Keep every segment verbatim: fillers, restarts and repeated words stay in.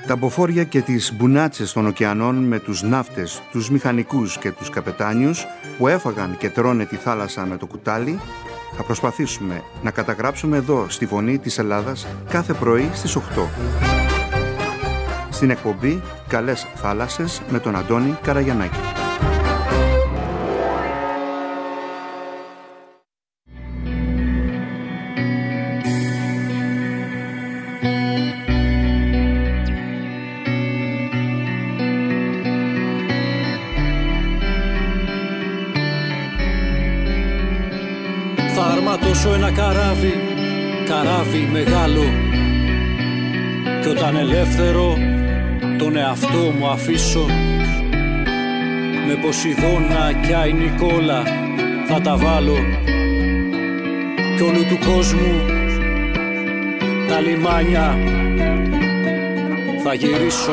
Τα μποφόρια και τις μπουνάτσες των ωκεανών με τους ναύτες, τους μηχανικούς και τους καπετάνιους που έφαγαν και τρώνε τη θάλασσα με το κουτάλι, θα προσπαθήσουμε να καταγράψουμε εδώ στη Φωνή της Ελλάδας κάθε πρωί στις οκτώ. Στην εκπομπή «Καλές θάλασσες» με τον Αντώνη Καραγιαννάκη. Θα αρματώσω ένα καράβι, καράβι μεγάλο, κι όταν ελεύθερο τον εαυτό μου αφήσω, με Ποσειδώνα κι Άι Νικόλα θα τα βάλω, κι όλου του κόσμου τα λιμάνια θα γυρίσω.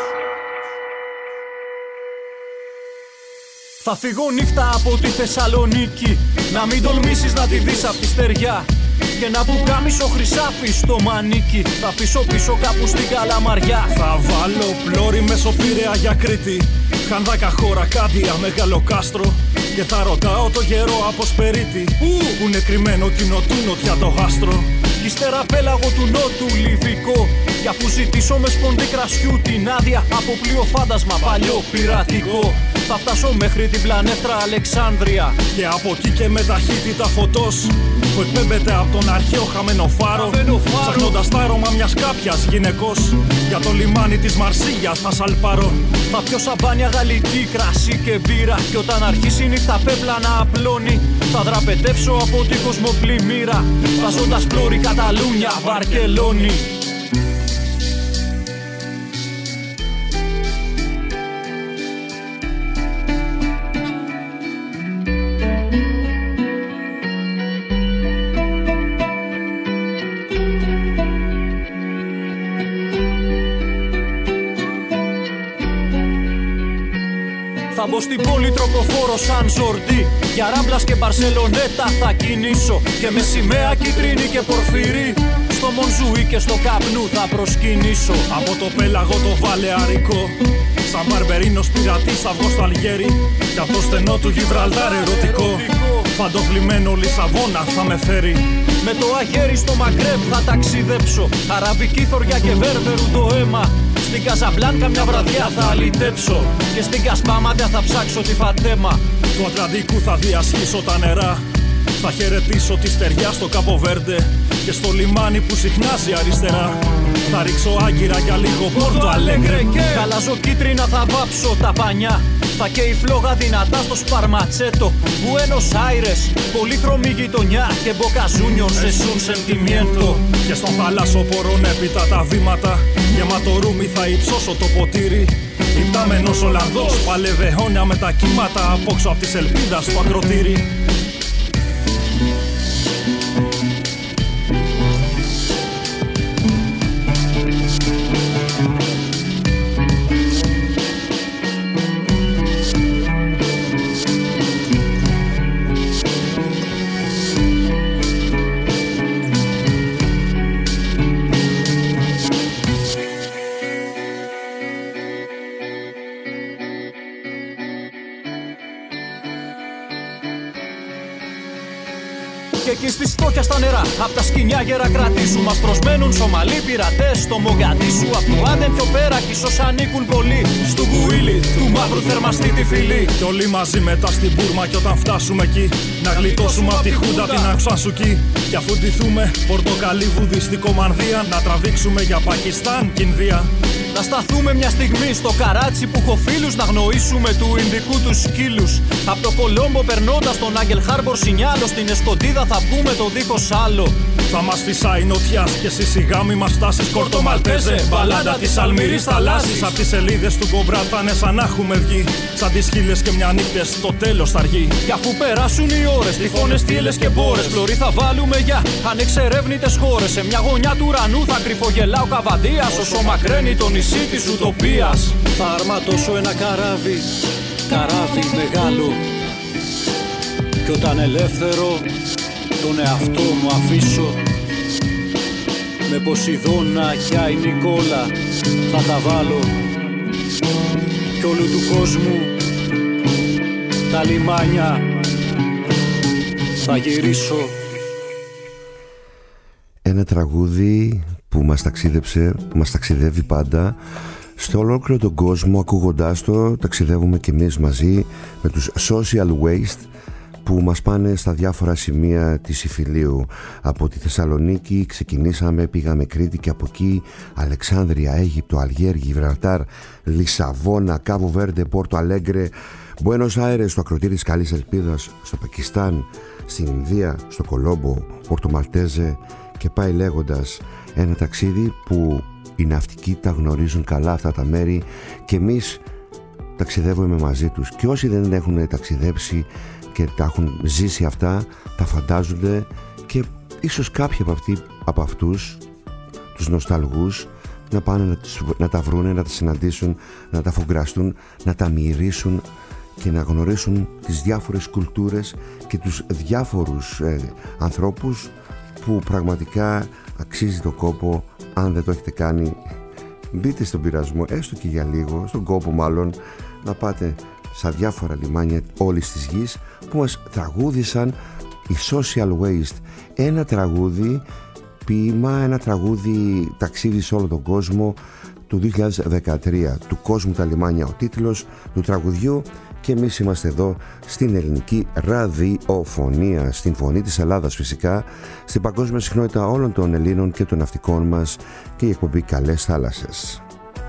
Θα φύγω νύχτα από τη Θεσσαλονίκη, να μην τολμήσεις να τη δεις απ' τη στεριά, και ένα πουκάμισο χρυσάφι στο μανίκι θα αφήσω πίσω κάπου στην Καλαμαριά. Θα βάλω πλώρη μέσω Πειραιά για Κρήτη, Χανδάκα, χώρα, Κάντια, Μεγάλο Κάστρο, και θα ρωτάω το γερό από Σπερίτη, που είναι κρυμμένο κοινό του νότια το άστρο. Κι ύστερα πέλαγο του νότου Λιβικό, κι αφού ζητήσω με σπονδί κρασιού την άδεια από πλοίο φάντασμα παλιό πειρατικό, θα φτάσω μέχρι την πλανέτρα Αλεξάνδρεια, και από εκεί και με ταχύτητα φωτός που εκπέμπεται από τον αρχαίο χαμένο φάρο, ψάχνοντας τα άρωμα μιας κάποιας γυναικός, για το λιμάνι της Μαρσίγιας θα σαλπαρώ. Θα πιω σαμπάνια γαλλική, κρασί και μπύρα, και όταν αρχίσει η νύχτα πέπλα να απλώνει, θα δραπετεύσω από την κοσμοπλημμύρα, βάζοντας πλώρη Καταλούνια, Βαρκελόνη. Θα μπω στην πόλη τροκοφόρο σαν Ζορντί, για Ράμπλας και Μπαρσελονέτα θα κινήσω, και με σημαία κίτρινη και πορφυρί στο Μονζουί και στο καπνού θα προσκυνήσω. Από το πέλαγο το βαλεαρικό, σαν Μπαρμπερίνος πειρατής θα βγω στο Αλγέρι, και από το στενό του Γιβραλτάρ ερωτικό, φαντοχλημένο Λισαβόνα θα με φέρει. Με το αγέρι στο Μαγκρέμπ θα ταξιδέψω, αραβική θωριά και βέρβερου το αίμα, στην Καζαμπλάνκα μια βραδιά θα αλυτέψω, και στην Κασπάματια θα ψάξω τη Φατέμα. Του Ατλαντικού θα διασχίσω τα νερά, θα χαιρετήσω τη στεριά στο Καποβέρντε, και στο λιμάνι που συχνάζει αριστερά θα ρίξω άγκυρα για λίγο Πόρτο Αλέγκρε. Καλάζω κίτρινα θα βάψω τα πανιά, θα καίει φλόγα δυνατά στο Σπαρματσέτο, Μπουένος Άιρες, πολύχρωμη γειτονιά, και Μποκαζούνιον σε σουν σεντιμιέντο. Και στον θαλάσσο πορών έπειτα τα βήματα, γεμάτο ρούμι θα υψώσω το ποτήρι, υπτάμενος Ολλανδός παλεύε αιώνια με τα κύματα, απόξω απ' της ελπίδας στο ακροτήρι. Και εκεί στη στόχια στα νερά, απ' τα σκοινιά γερακρατήσου, μας προσμένουν Σομαλοί πειρατές στο Μογκαντήσου. Απ' το Άντεν πιο πέρα κι ίσως ανήκουν πολλοί στου Γουίλι, του μαύρου θερμαστή τη φυλή. Κι όλοι μαζί μετά στην Μπούρμα, κι όταν φτάσουμε εκεί, να γλιτώσουμε απ' τη Χούντα την Αξουασουκή. Κι αφού ντυθούμε πορτοκαλί βουδιστικό μανδύα, να τραβήξουμε για Πακιστάν κι Ινδία. Να σταθούμε μια στιγμή στο Καράτσι που έχω φίλους, να γνωρίσουμε του Ινδικού τους σκύλους. Απ' το Κολόμπο περνώντας τον Άγγελ Χάρμπορ Σινιάλο, στην Εσκοντίδα θα βγούμε το δίχως άλλο. Θα μας φυσάει νοτιάς και εσύ σιγά μη μας φτάσεις Κόρτο Μαλτέζε. Μπαλάντα της Αλμυρής θαλάσσης, απ' τις σελίδες του Κομπρά θα είναι σαν να έχουμε βγει. Σαν τις χίλιες και μια νύχτες το τέλος θα αργεί. Κι αφού περάσουν οι ώρες, τυφώνες, τύλες και μπόρες, πλωρή θα βάλουμε για ανεξερεύνητες χώρες. Σε μια γωνιά του ουρανού θα κρυφογελά ο Καβαδίας, όσο μακραίνει το νησί της ουτοπίας. Θα αρματώσω ένα καράβι, καράβι μεγάλο, κι όταν ελεύθερο τον εαυτό μου αφήσω, με Ποσειδώνα κι Άι Νικόλα θα τα βάλω κι όλου του κόσμου τα λιμάνια θα γυρίσω. Ένα τραγούδι που μας ταξίδεψε, που μας ταξιδεύει πάντα στο ολόκληρο τον κόσμο. Ακούγοντάς το ταξιδεύουμε κι εμείς μαζί με τους Social Waste που μας πάνε στα διάφορα σημεία της Ιφιλίου. Από τη Θεσσαλονίκη ξεκινήσαμε, πήγαμε Κρήτη και από εκεί Αλεξάνδρεια, Αίγυπτο, Αλγέρ, Γιβραλτάρ, Λισαβόνα, Κάβο Βέρντε, Πόρτο Αλέγκρε, Μπουένος Άιρες, στο ακροτήρι της Καλής Ελπίδας, στο Πακιστάν, στην Ινδία, στο Κολόμπο, Πόρτο Μαλτέζε και πάει λέγοντας. Ένα ταξίδι που οι ναυτικοί τα γνωρίζουν καλά αυτά τα μέρη και εμείς ταξιδεύουμε μαζί τους, και όσοι δεν έχουν ταξιδέψει και τα έχουν ζήσει αυτά τα φαντάζονται, και ίσως κάποιοι από, αυτοί, από αυτούς τους νοσταλγούς να πάνε να, τους, να τα βρούνε, να τα συναντήσουν, να τα φογκραστούν, να τα μυρίσουν και να γνωρίσουν τις διάφορες κουλτούρες και τους διάφορους ε, ανθρώπους που πραγματικά αξίζει το κόπο. Αν δεν το έχετε κάνει, μπείτε στον πειρασμό, έστω και για λίγο, στον κόπο μάλλον, να πάτε στα διάφορα λιμάνια όλης της γης που μας τραγούδησαν οι Social Waste. Ένα τραγούδι ποίημα, ένα τραγούδι ταξίδι σε όλο τον κόσμο του δύο χιλιάδες δεκατρία, του κόσμου τα λιμάνια ο τίτλος του τραγουδιού, και εμείς είμαστε εδώ στην ελληνική ραδιοφωνία, στην φωνή της Ελλάδας φυσικά, στην παγκόσμια συχνότητα όλων των Ελλήνων και των ναυτικών μας, και η εκπομπή Καλές Θάλασσες.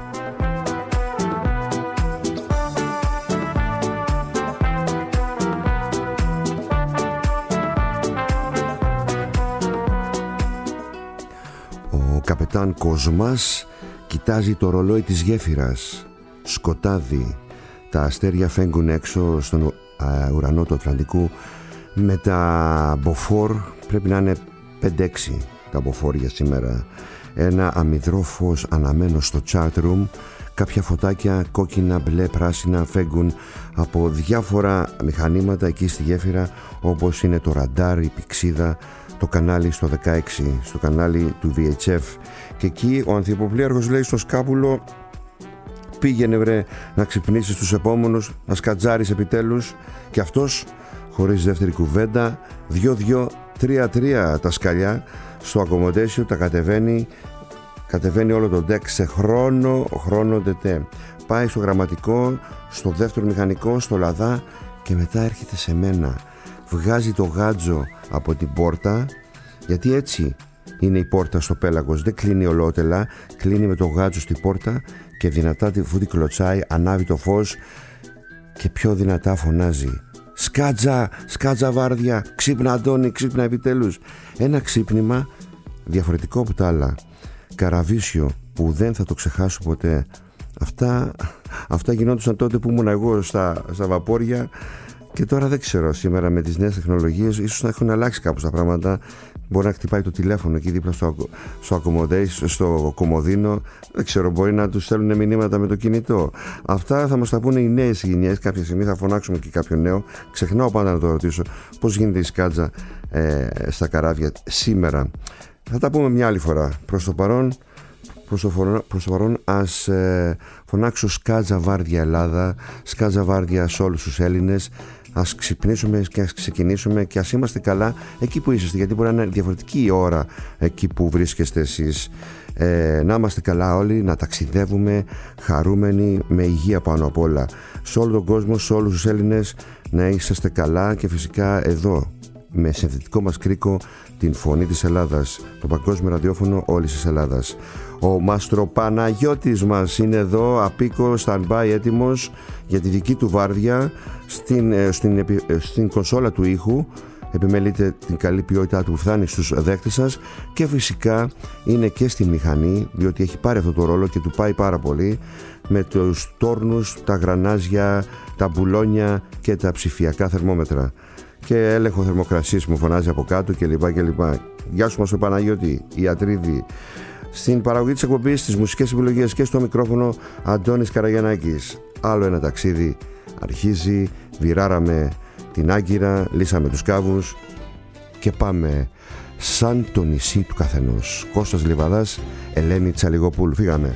Ο καπετάν Κοσμάς κοιτάζει το ρολόι της γέφυρας. Σκοτάδι. Τα αστέρια φέγγουν έξω στον α, ουρανό του Ατλαντικού με τα μποφόρ. Πρέπει να είναι πέντε έξι τα μποφόρ για σήμερα. Ένα αμυδρό φως αναμένο στο chat room. Κάποια φωτάκια κόκκινα, μπλε, πράσινα φέγγουν από διάφορα μηχανήματα εκεί στη γέφυρα, όπως είναι το ραντάρ, η πηξίδα, το κανάλι στο δεκαέξι, στο κανάλι του βι έιτς εφ. Και εκεί ο ανθιποπλοίαρχος λέει στο σκάπουλο: πήγαινε βρε να ξυπνήσεις τους επόμενους, να σκατζάρεις επιτέλους. Και αυτός, χωρίς δεύτερη κουβέντα, δυο-δυο, τρία-τρία τα σκαλιά στο accommodation, τα κατεβαίνει, κατεβαίνει όλο το deck σε χρόνο, χρόνο τετέ. Πάει στο γραμματικό, στο δεύτερο μηχανικό, στο λαδά, και μετά έρχεται σε μένα. Βγάζει το γάτζο από την πόρτα, γιατί έτσι είναι η πόρτα στο πέλαγος, δεν κλείνει ολότελα, κλείνει με το γάτζο στην πόρτα και δυνατά τη φούτη κλωτσάει, ανάβει το φως και πιο δυνατά φωνάζει: σκάτζα, σκάτζα βάρδια, ξύπνα Αντώνη, ξύπνα επιτέλους. Ένα ξύπνημα διαφορετικό από τα άλλα, καραβίσιο που δεν θα το ξεχάσω ποτέ. Αυτά, αυτά γινόντουσαν τότε που ήμουν εγώ στα, στα βαπόρια, και τώρα δεν ξέρω, σήμερα με τις νέες τεχνολογίες ίσως να έχουν αλλάξει κάπως τα πράγματα. Μπορεί να χτυπάει το τηλέφωνο εκεί δίπλα στο, στο accommodation, στο κομμωδίνο. Δεν ξέρω, μπορεί να τους στέλνουν μηνύματα με το κινητό. Αυτά θα μας τα πούνε οι νέες γενιές. Κάποια στιγμή θα φωνάξουμε και κάποιον νέο. Ξεχνάω πάντα να το ρωτήσω πώς γίνεται η σκάτζα ε, στα καράβια σήμερα. Θα τα πούμε μια άλλη φορά. Προς το παρόν, προς το, φορο, προς το παρόν ας ε, φωνάξω σκάτζα βάρδια Ελλάδα, σκάτζα βάρδια σε όλους τους Έλληνες. Ας ξυπνήσουμε και ας ξεκινήσουμε, και ας είμαστε καλά εκεί που είσαστε, γιατί μπορεί να είναι διαφορετική η ώρα εκεί που βρίσκεστε εσείς. Ε, να είμαστε καλά όλοι, να ταξιδεύουμε χαρούμενοι, με υγεία πάνω απ' όλα. Σε όλο τον κόσμο, σε όλους τους Έλληνες, να είσαστε καλά, και φυσικά εδώ με συνθετικό μας κρίκο την φωνή της Ελλάδας, το παγκόσμιο ραδιόφωνο όλης της Ελλάδας. Ο Μαστροπαναγιώτης μας είναι εδώ, απίκο, stand-by, έτοιμος για τη δική του βάρδια στην, στην, στην κονσόλα του ήχου. Επιμελείται την καλή ποιότητά του που φτάνει στους δέκτες σας, και φυσικά είναι και στη μηχανή, διότι έχει πάρει αυτό το ρόλο και του πάει πάρα πολύ, με τους τόρνους, τα γρανάζια, τα μπουλόνια και τα ψηφιακά θερμόμετρα. Και έλεγχο θερμοκρασίας μου φωνάζει από κάτω κλπ. κλπ. Γεια σου μας ο Παναγιώτη, Ιατρίδη. Στην παραγωγή της εκπομπής, στις μουσικές επιλογές και στο μικρόφωνο, Αντώνης Καραγιαννάκης. Άλλο ένα ταξίδι αρχίζει, βιράραμε την Άγκυρα, λύσαμε τους κάβους και πάμε σαν το νησί του καθενός. Κώστας Λιβαδάς, Ελένη Τσαλιγοπούλου. Φύγαμε.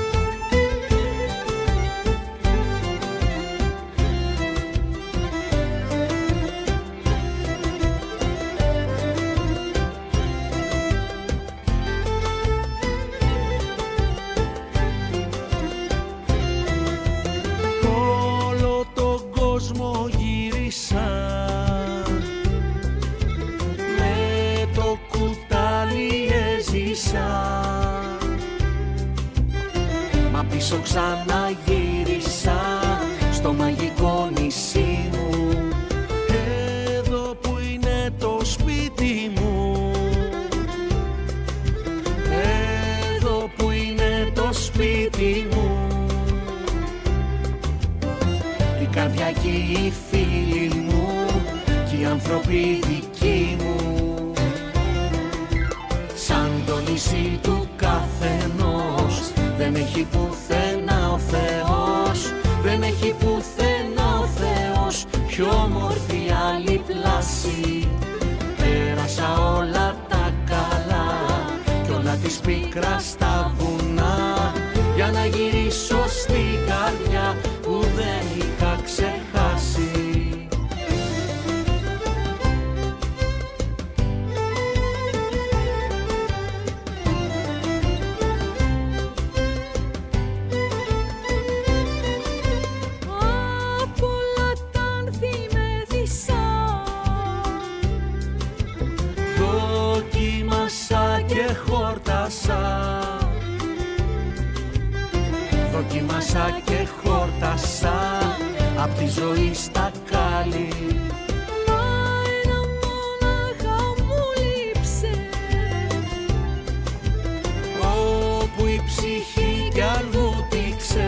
Ξαναγύρισα στο μαγικό νησί μου, εδώ που είναι το σπίτι μου, εδώ που είναι το σπίτι μου. Η καρδιά και οι φίλοι μου και οι άνθρωποι δικοί μου, σαν το νησί του καθενός. Δεν έχει πουθενά ο Θεός, δεν έχει πουθενά ο Θεός πιο όμορφη άλλη πλάση. Πέρασα όλα τα καλά κι όλα της πίκρα στα βουνά, για να γυρίσω στην καρδιά που δεν είχα ξεχάσει. Δοκίμασα και χόρτασα απ' τη ζωή στα κάλλη. Μα ένα μόναχα μου λείψε, όπου η ψυχή κι αν βούτυξε.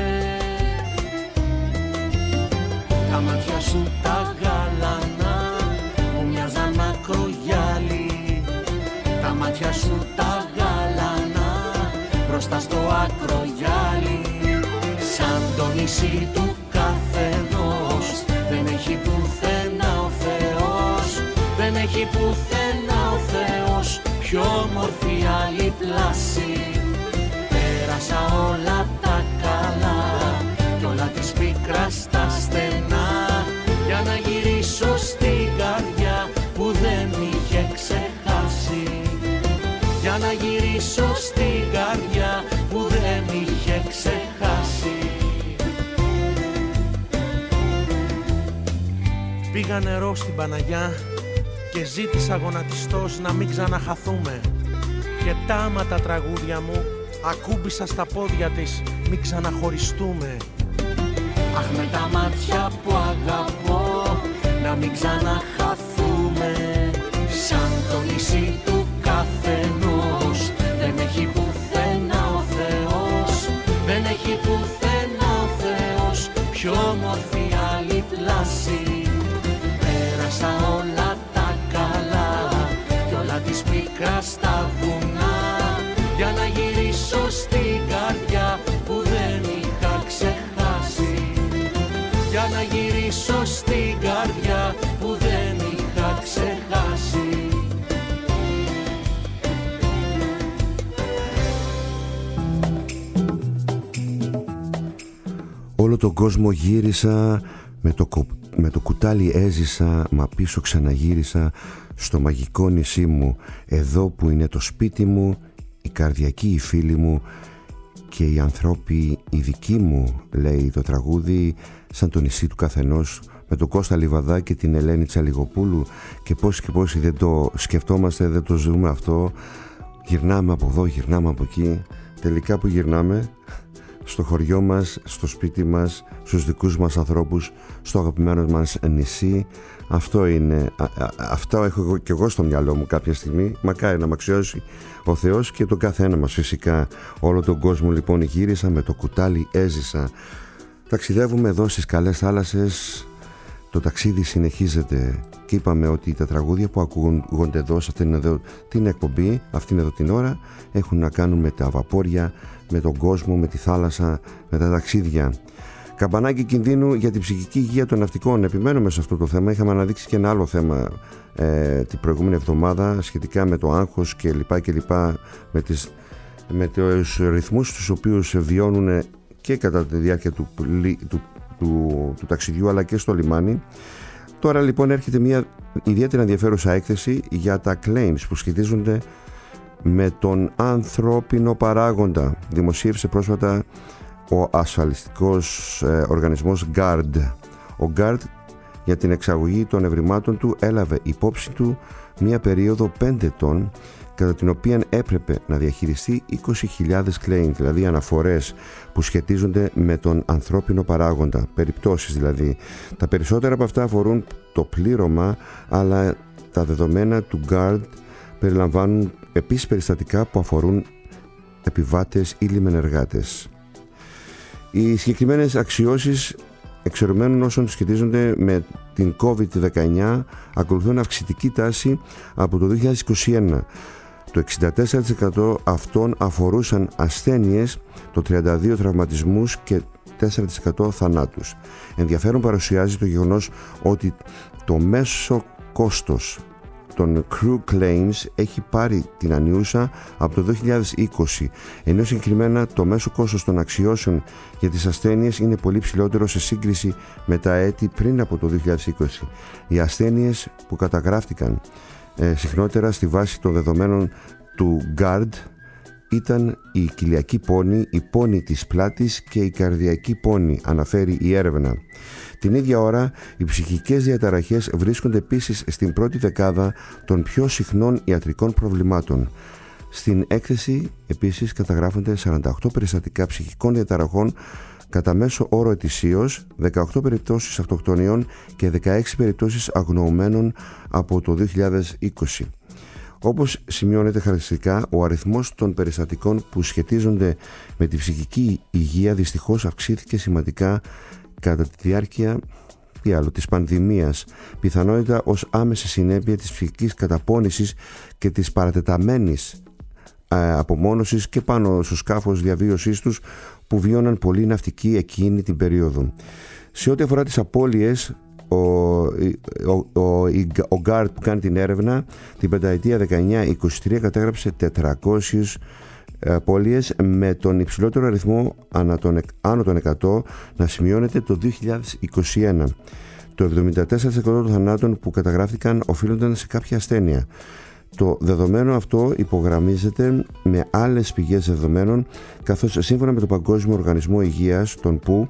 Τα μάτια σου τα γαλανά μου μοιάζαν μακρογιάλι, τα μάτια σου τα γαλανά μπροστά στο ακρογιάλι. Σαν το νησί του καθενός, δεν έχει πουθενά ο Θεός, δεν έχει πουθενά ο Θεός πιο όμορφη άλλη πλάση. Πέρασα όλα τα καλά κι όλα της πίκρα στα στενά, για να γυρίσω στην καρδιά που δεν είχε ξεχάσει, για να γυρίσω στην καρδιά που δεν είχε ξεχάσει. Πήγα νερό στην Παναγιά και ζήτησα γονατιστός να μην ξαναχαθούμε, και τάμα τα τραγούδια μου ακούμπησα στα πόδια της, μην ξαναχωριστούμε. Αχ, με τα μάτια που αγαπώ να μην ξαναχαθούμε. Σαν το νησί του καθενός, δεν έχει πουθενά ο Θεός, δεν έχει πουθενά ο Θεός πιο όμορφη άλλη πλάση. Πέρασα όλα τα καλά κι όλα της πίκρα στα βουνά, για να γυρίσω στην καρδιά που δεν είχα ξεχάσει, για να γυρίσω στην καρδιά που δεν είχα ξεχάσει. Όλο τον κόσμο γύρισα, με το, με το κουτάλι έζησα, μα πίσω ξαναγύρισα στο μαγικό νησί μου, εδώ που είναι το σπίτι μου, οι καρδιακοί οι φίλοι μου και οι ανθρώποι οι δικοί μου, λέει το τραγούδι, σαν το νησί του καθενός, με τον Κώστα Λιβαδά και την Ελένη Τσαλιγοπούλου. Και πόσοι και πόσοι δεν το σκεφτόμαστε, δεν το ζούμε αυτό. Γυρνάμε από εδώ, γυρνάμε από εκεί. Τελικά που γυρνάμε? Στο χωριό μας, στο σπίτι μας, στους δικούς μας ανθρώπους, στο αγαπημένο μας νησί. Αυτό είναι, α, α, αυτό έχω εγώ, και εγώ στο μυαλό μου κάποια στιγμή. Μακάρι να μ' αξιώσει ο Θεός και τον καθένα μας φυσικά. Όλο τον κόσμο λοιπόν γύρισα, με το κουτάλι έζησα. Ταξιδεύουμε εδώ στις καλές θάλασσες. Το ταξίδι συνεχίζεται και είπαμε ότι τα τραγούδια που ακούγονται εδώ σε αυτήν εδώ την εκπομπή, αυτήν εδώ την ώρα, έχουν να κάνουν με τα βαπόρια, με τον κόσμο, με τη θάλασσα, με τα ταξίδια. Καμπανάκι κινδύνου για την ψυχική υγεία των ναυτικών. Επιμένουμε σε αυτό το θέμα. Είχαμε αναδείξει και ένα άλλο θέμα ε, την προηγούμενη εβδομάδα σχετικά με το άγχος και λοιπά και λοιπά, με, τις, με τους ρυθμούς τους οποίους βιώνουν και κατά τη διάρκεια του, του, του, του, του ταξιδιού αλλά και στο λιμάνι. Τώρα λοιπόν έρχεται μια ιδιαίτερα ενδιαφέρουσα έκθεση για τα claims που σχετίζονται με τον ανθρώπινο παράγοντα. Δημοσίευσε πρόσφατα ο ασφαλιστικός ε, οργανισμός γκάρντ. Ο γκάρντ για την εξαγωγή των ευρημάτων του έλαβε υπόψη του μια περίοδο πέντε ετών κατά την οποία έπρεπε να διαχειριστεί είκοσι χιλιάδες claims, δηλαδή αναφορές που σχετίζονται με τον ανθρώπινο παράγοντα, περιπτώσεις δηλαδή. Τα περισσότερα από αυτά αφορούν το πλήρωμα, αλλά τα δεδομένα του γκάρντ περιλαμβάνουν επίσης περιστατικά που αφορούν επιβάτες ή λιμενεργάτες. Οι συγκεκριμένες αξιώσεις εξαιρουμένων όσων σχετίζονται με την κόβιντ δεκαεννιά ακολουθούν αυξητική τάση από το δύο χιλιάδες είκοσι ένα. Το εξήντα τέσσερα τοις εκατό αυτών αφορούσαν ασθένειες, το τριάντα δύο τοις εκατό τραυματισμούς και τέσσερα τοις εκατό θανάτους. Ενδιαφέρον παρουσιάζει το γεγονός ότι το μέσο κόστος των crew claims έχει πάρει την ανιούσα από το δύο χιλιάδες είκοσι, ενώ συγκεκριμένα το μέσο κόστος των αξιώσεων για τις ασθένειες είναι πολύ ψηλότερο σε σύγκριση με τα έτη πριν από το δύο χιλιάδες είκοσι. Οι ασθένειες που καταγράφτηκαν ε, συχνότερα στη βάση των δεδομένων του γκάρντ ήταν η κοιλιακή πόνη, η πόνη της πλάτης και η καρδιακή πόνη, αναφέρει η έρευνα. Την ίδια ώρα, οι ψυχικές διαταραχές βρίσκονται επίσης στην πρώτη δεκάδα των πιο συχνών ιατρικών προβλημάτων. Στην έκθεση επίσης καταγράφονται σαράντα οκτώ περιστατικά ψυχικών διαταραχών κατά μέσο όρο ετησίως, δεκαοκτώ περιπτώσεις αυτοκτονιών και δεκαέξι περιπτώσεις αγνοωμένων από το δύο χιλιάδες είκοσι. Όπως σημειώνεται χαρακτηριστικά, ο αριθμός των περιστατικών που σχετίζονται με τη ψυχική υγεία δυστυχώς αυξήθηκε σημαντικά κατά τη διάρκεια τι άλλο, της πανδημίας, πιθανότητα ως άμεση συνέπεια της ψυχικής καταπώνησης και της παρατεταμένης ε, απομόνωσης και πάνω στο σκάφος διαβίωσής τους που βίωναν πολλοί ναυτικοί εκείνη την περίοδο. Σε ό,τι αφορά τις απώλειες, ο, ο, ο, ο γκάρντ που κάνει την έρευνα την πενταετία δεκαεννιά είκοσι τρία κατέγραψε τετρακόσιες απώλειες, με τον υψηλότερο αριθμό ανά τον, άνω των εκατό να σημειώνεται το δύο χιλιάδες είκοσι ένα. Το εβδομήντα τέσσερα τοις εκατό των θανάτων που καταγράφηκαν οφείλονταν σε κάποια ασθένεια. Το δεδομένο αυτό υπογραμμίζεται με άλλες πηγές δεδομένων, καθώς σύμφωνα με τον Παγκόσμιο Οργανισμό Υγείας, τον που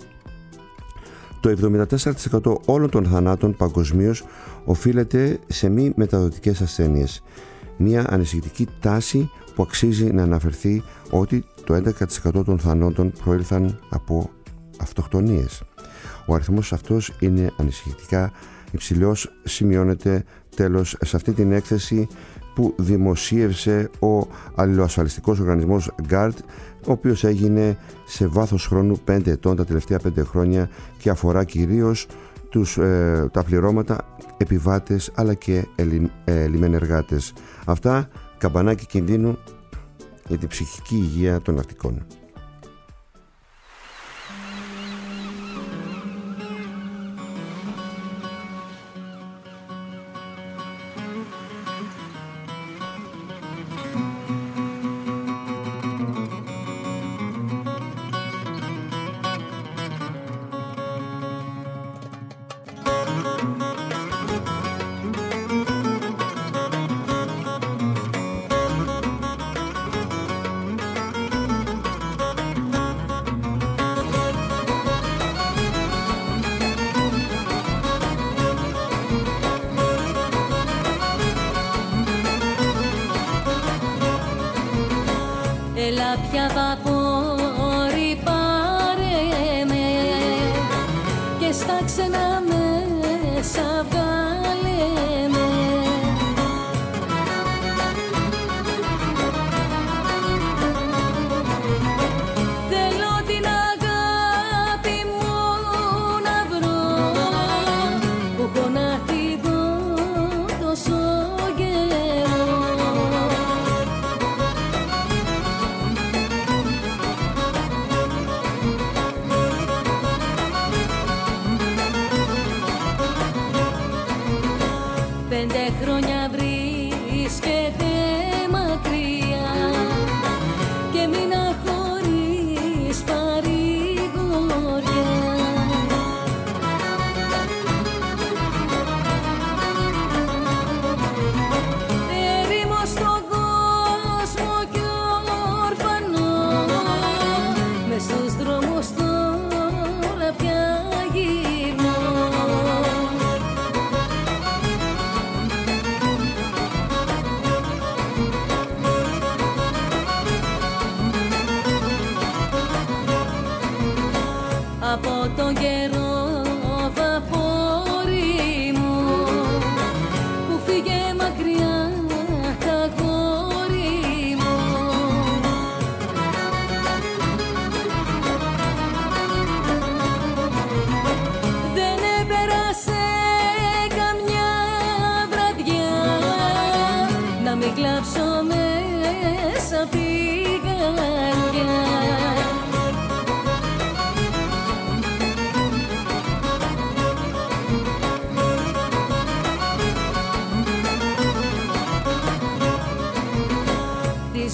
το εβδομήντα τέσσερα τοις εκατό όλων των θανάτων παγκοσμίως οφείλεται σε μη μεταδοτικές ασθένειες. Μια ανησυχητική τάση που αξίζει να αναφερθεί ότι το έντεκα τοις εκατό των θανόντων προήλθαν από αυτοκτονίες. Ο αριθμός αυτός είναι ανησυχητικά υψηλός, σημειώνεται τέλος σε αυτή την έκθεση που δημοσίευσε ο αλληλοασφαλιστικός οργανισμός γκάρντ, ο οποίος έγινε σε βάθος χρόνου πέντε ετών τα τελευταία πέντε χρόνια και αφορά κυρίως τους, ε, τα πληρώματα επιβάτες αλλά και ελι, ε, λιμενεργάτες. Αυτά, καμπανάκι κινδύνου για την ψυχική υγεία των ναυτικών. Έλα πια βαπόρι, πάρε με και στα ξένα μέσα βγάλε με. Θέλω την αγάπη μου να βρω που έχω να τη δω τόσο καιρό.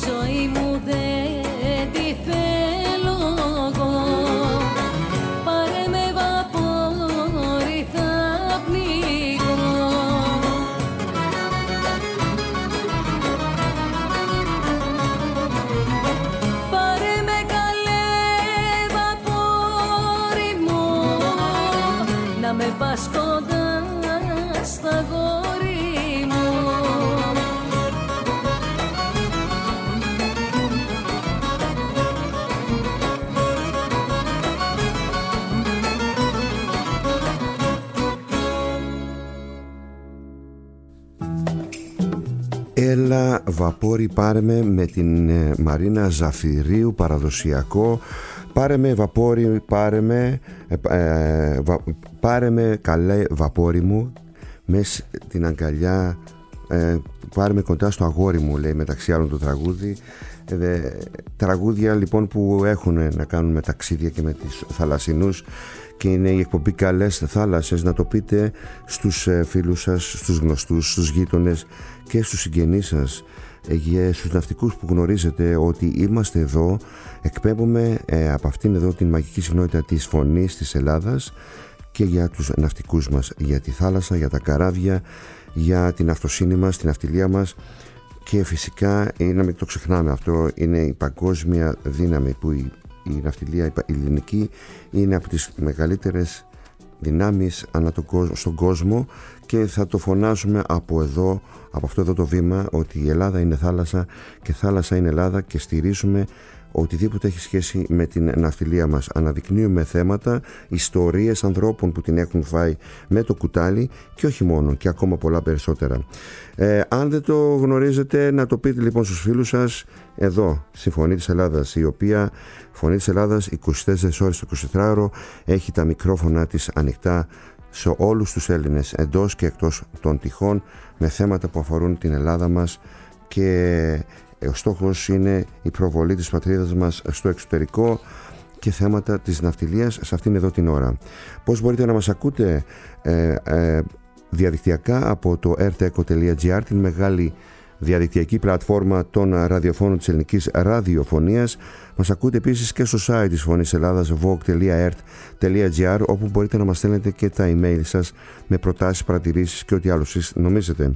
ζωή μου δεν τη θέλω εγώ. Πάρε με βαπόρι θα πνιγώ. Πάρε με καλέ βαπόρι μου, να με πας κοντά στα γόρι μου. Έλα βαπόρι πάρε με, με την ε, Μαρίνα Ζαφυρίου, παραδοσιακό. Πάρε με βαπόρι πάρε με, ε, ε, βα, πάρε με καλέ βαπόρι μου, μες την αγκαλιά, ε, πάρε με κοντά στο αγόρι μου, λέει μεταξύ άλλων το τραγούδι. Ε, τραγούδια λοιπόν που έχουν να κάνουν με ταξίδια και με τις θαλασσινούς, και είναι η εκπομπή Καλές Θάλασσες. Να το πείτε στους φίλους σας, στους γνωστούς, στους γείτονες και στους συγγενείς σας, για στους ναυτικούς που γνωρίζετε ότι είμαστε εδώ, εκπέμπουμε ε, από αυτήν εδώ την μαγική συχνότητα της φωνής της Ελλάδας, και για τους ναυτικούς μας, για τη θάλασσα, για τα καράβια, για την αυτοσύνη μας, την ναυτιλία μας. Και φυσικά, να μην το ξεχνάμε αυτό, είναι η παγκόσμια δύναμη που η, η ναυτιλία η ελληνική είναι από τις μεγαλύτερες δυνάμεις ανά το κόσμο, στον κόσμο, και θα το φωνάζουμε από εδώ, από αυτό εδώ το βήμα, ότι η Ελλάδα είναι θάλασσα και θάλασσα είναι Ελλάδα, και στηρίζουμε οτιδήποτε έχει σχέση με την ναυτιλία μας. Αναδεικνύουμε θέματα, ιστορίες ανθρώπων που την έχουν φάει με το κουτάλι, και όχι μόνο, και ακόμα πολλά περισσότερα. Ε, αν δεν το γνωρίζετε, να το πείτε λοιπόν στους φίλους σας, εδώ στη Φωνή της Ελλάδας, η οποία Φωνή της Ελλάδας είκοσι τέσσερις ώρες το εικοσιτετράωρο έχει τα μικρόφωνα της ανοιχτά σε όλους τους Έλληνες, εντός και εκτός των τυχών, με θέματα που αφορούν την Ελλάδα μας, και ο στόχος είναι η προβολή της πατρίδας μας στο εξωτερικό και θέματα της ναυτιλίας σε αυτήν εδώ την ώρα. Πώς μπορείτε να μας ακούτε? Ε, ε, διαδικτυακά από το erteco τελεία gr, την μεγάλη διαδικτυακή πλατφόρμα των ραδιοφώνων της ελληνικής ραδιοφωνίας. Μας ακούτε επίσης και στο site της Φωνής Ελλάδας, vogue τελεία ert τελεία gr, όπου μπορείτε να μας στέλνετε και τα email σας με προτάσεις, παρατηρήσεις και ό,τι άλλο εσείς νομίζετε.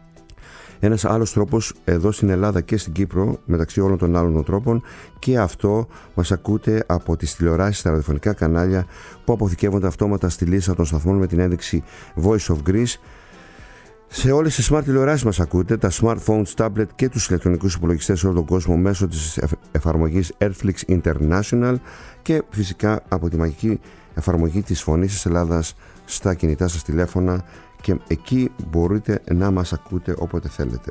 Ένας άλλος τρόπος εδώ στην Ελλάδα και στην Κύπρο, μεταξύ όλων των άλλων τρόπων, και αυτό, μας ακούτε από τις τηλεοράσεις, τα ραδιοφωνικά κανάλια που αποθηκεύονται αυτόματα στη λίστα των σταθμών με την ένδειξη Voice of Greece. Σε όλες τις smart τηλεοράσεις μας ακούτε, τα smartphones, tablet και τους ηλεκτρονικούς υπολογιστές σε όλο τον κόσμο μέσω της εφαρμογής Airflix International, και φυσικά από τη μαγική εφαρμογή της Φωνής της Ελλάδας στα κινητά σας τηλέφωνα, και εκεί μπορείτε να μας ακούτε όποτε θέλετε.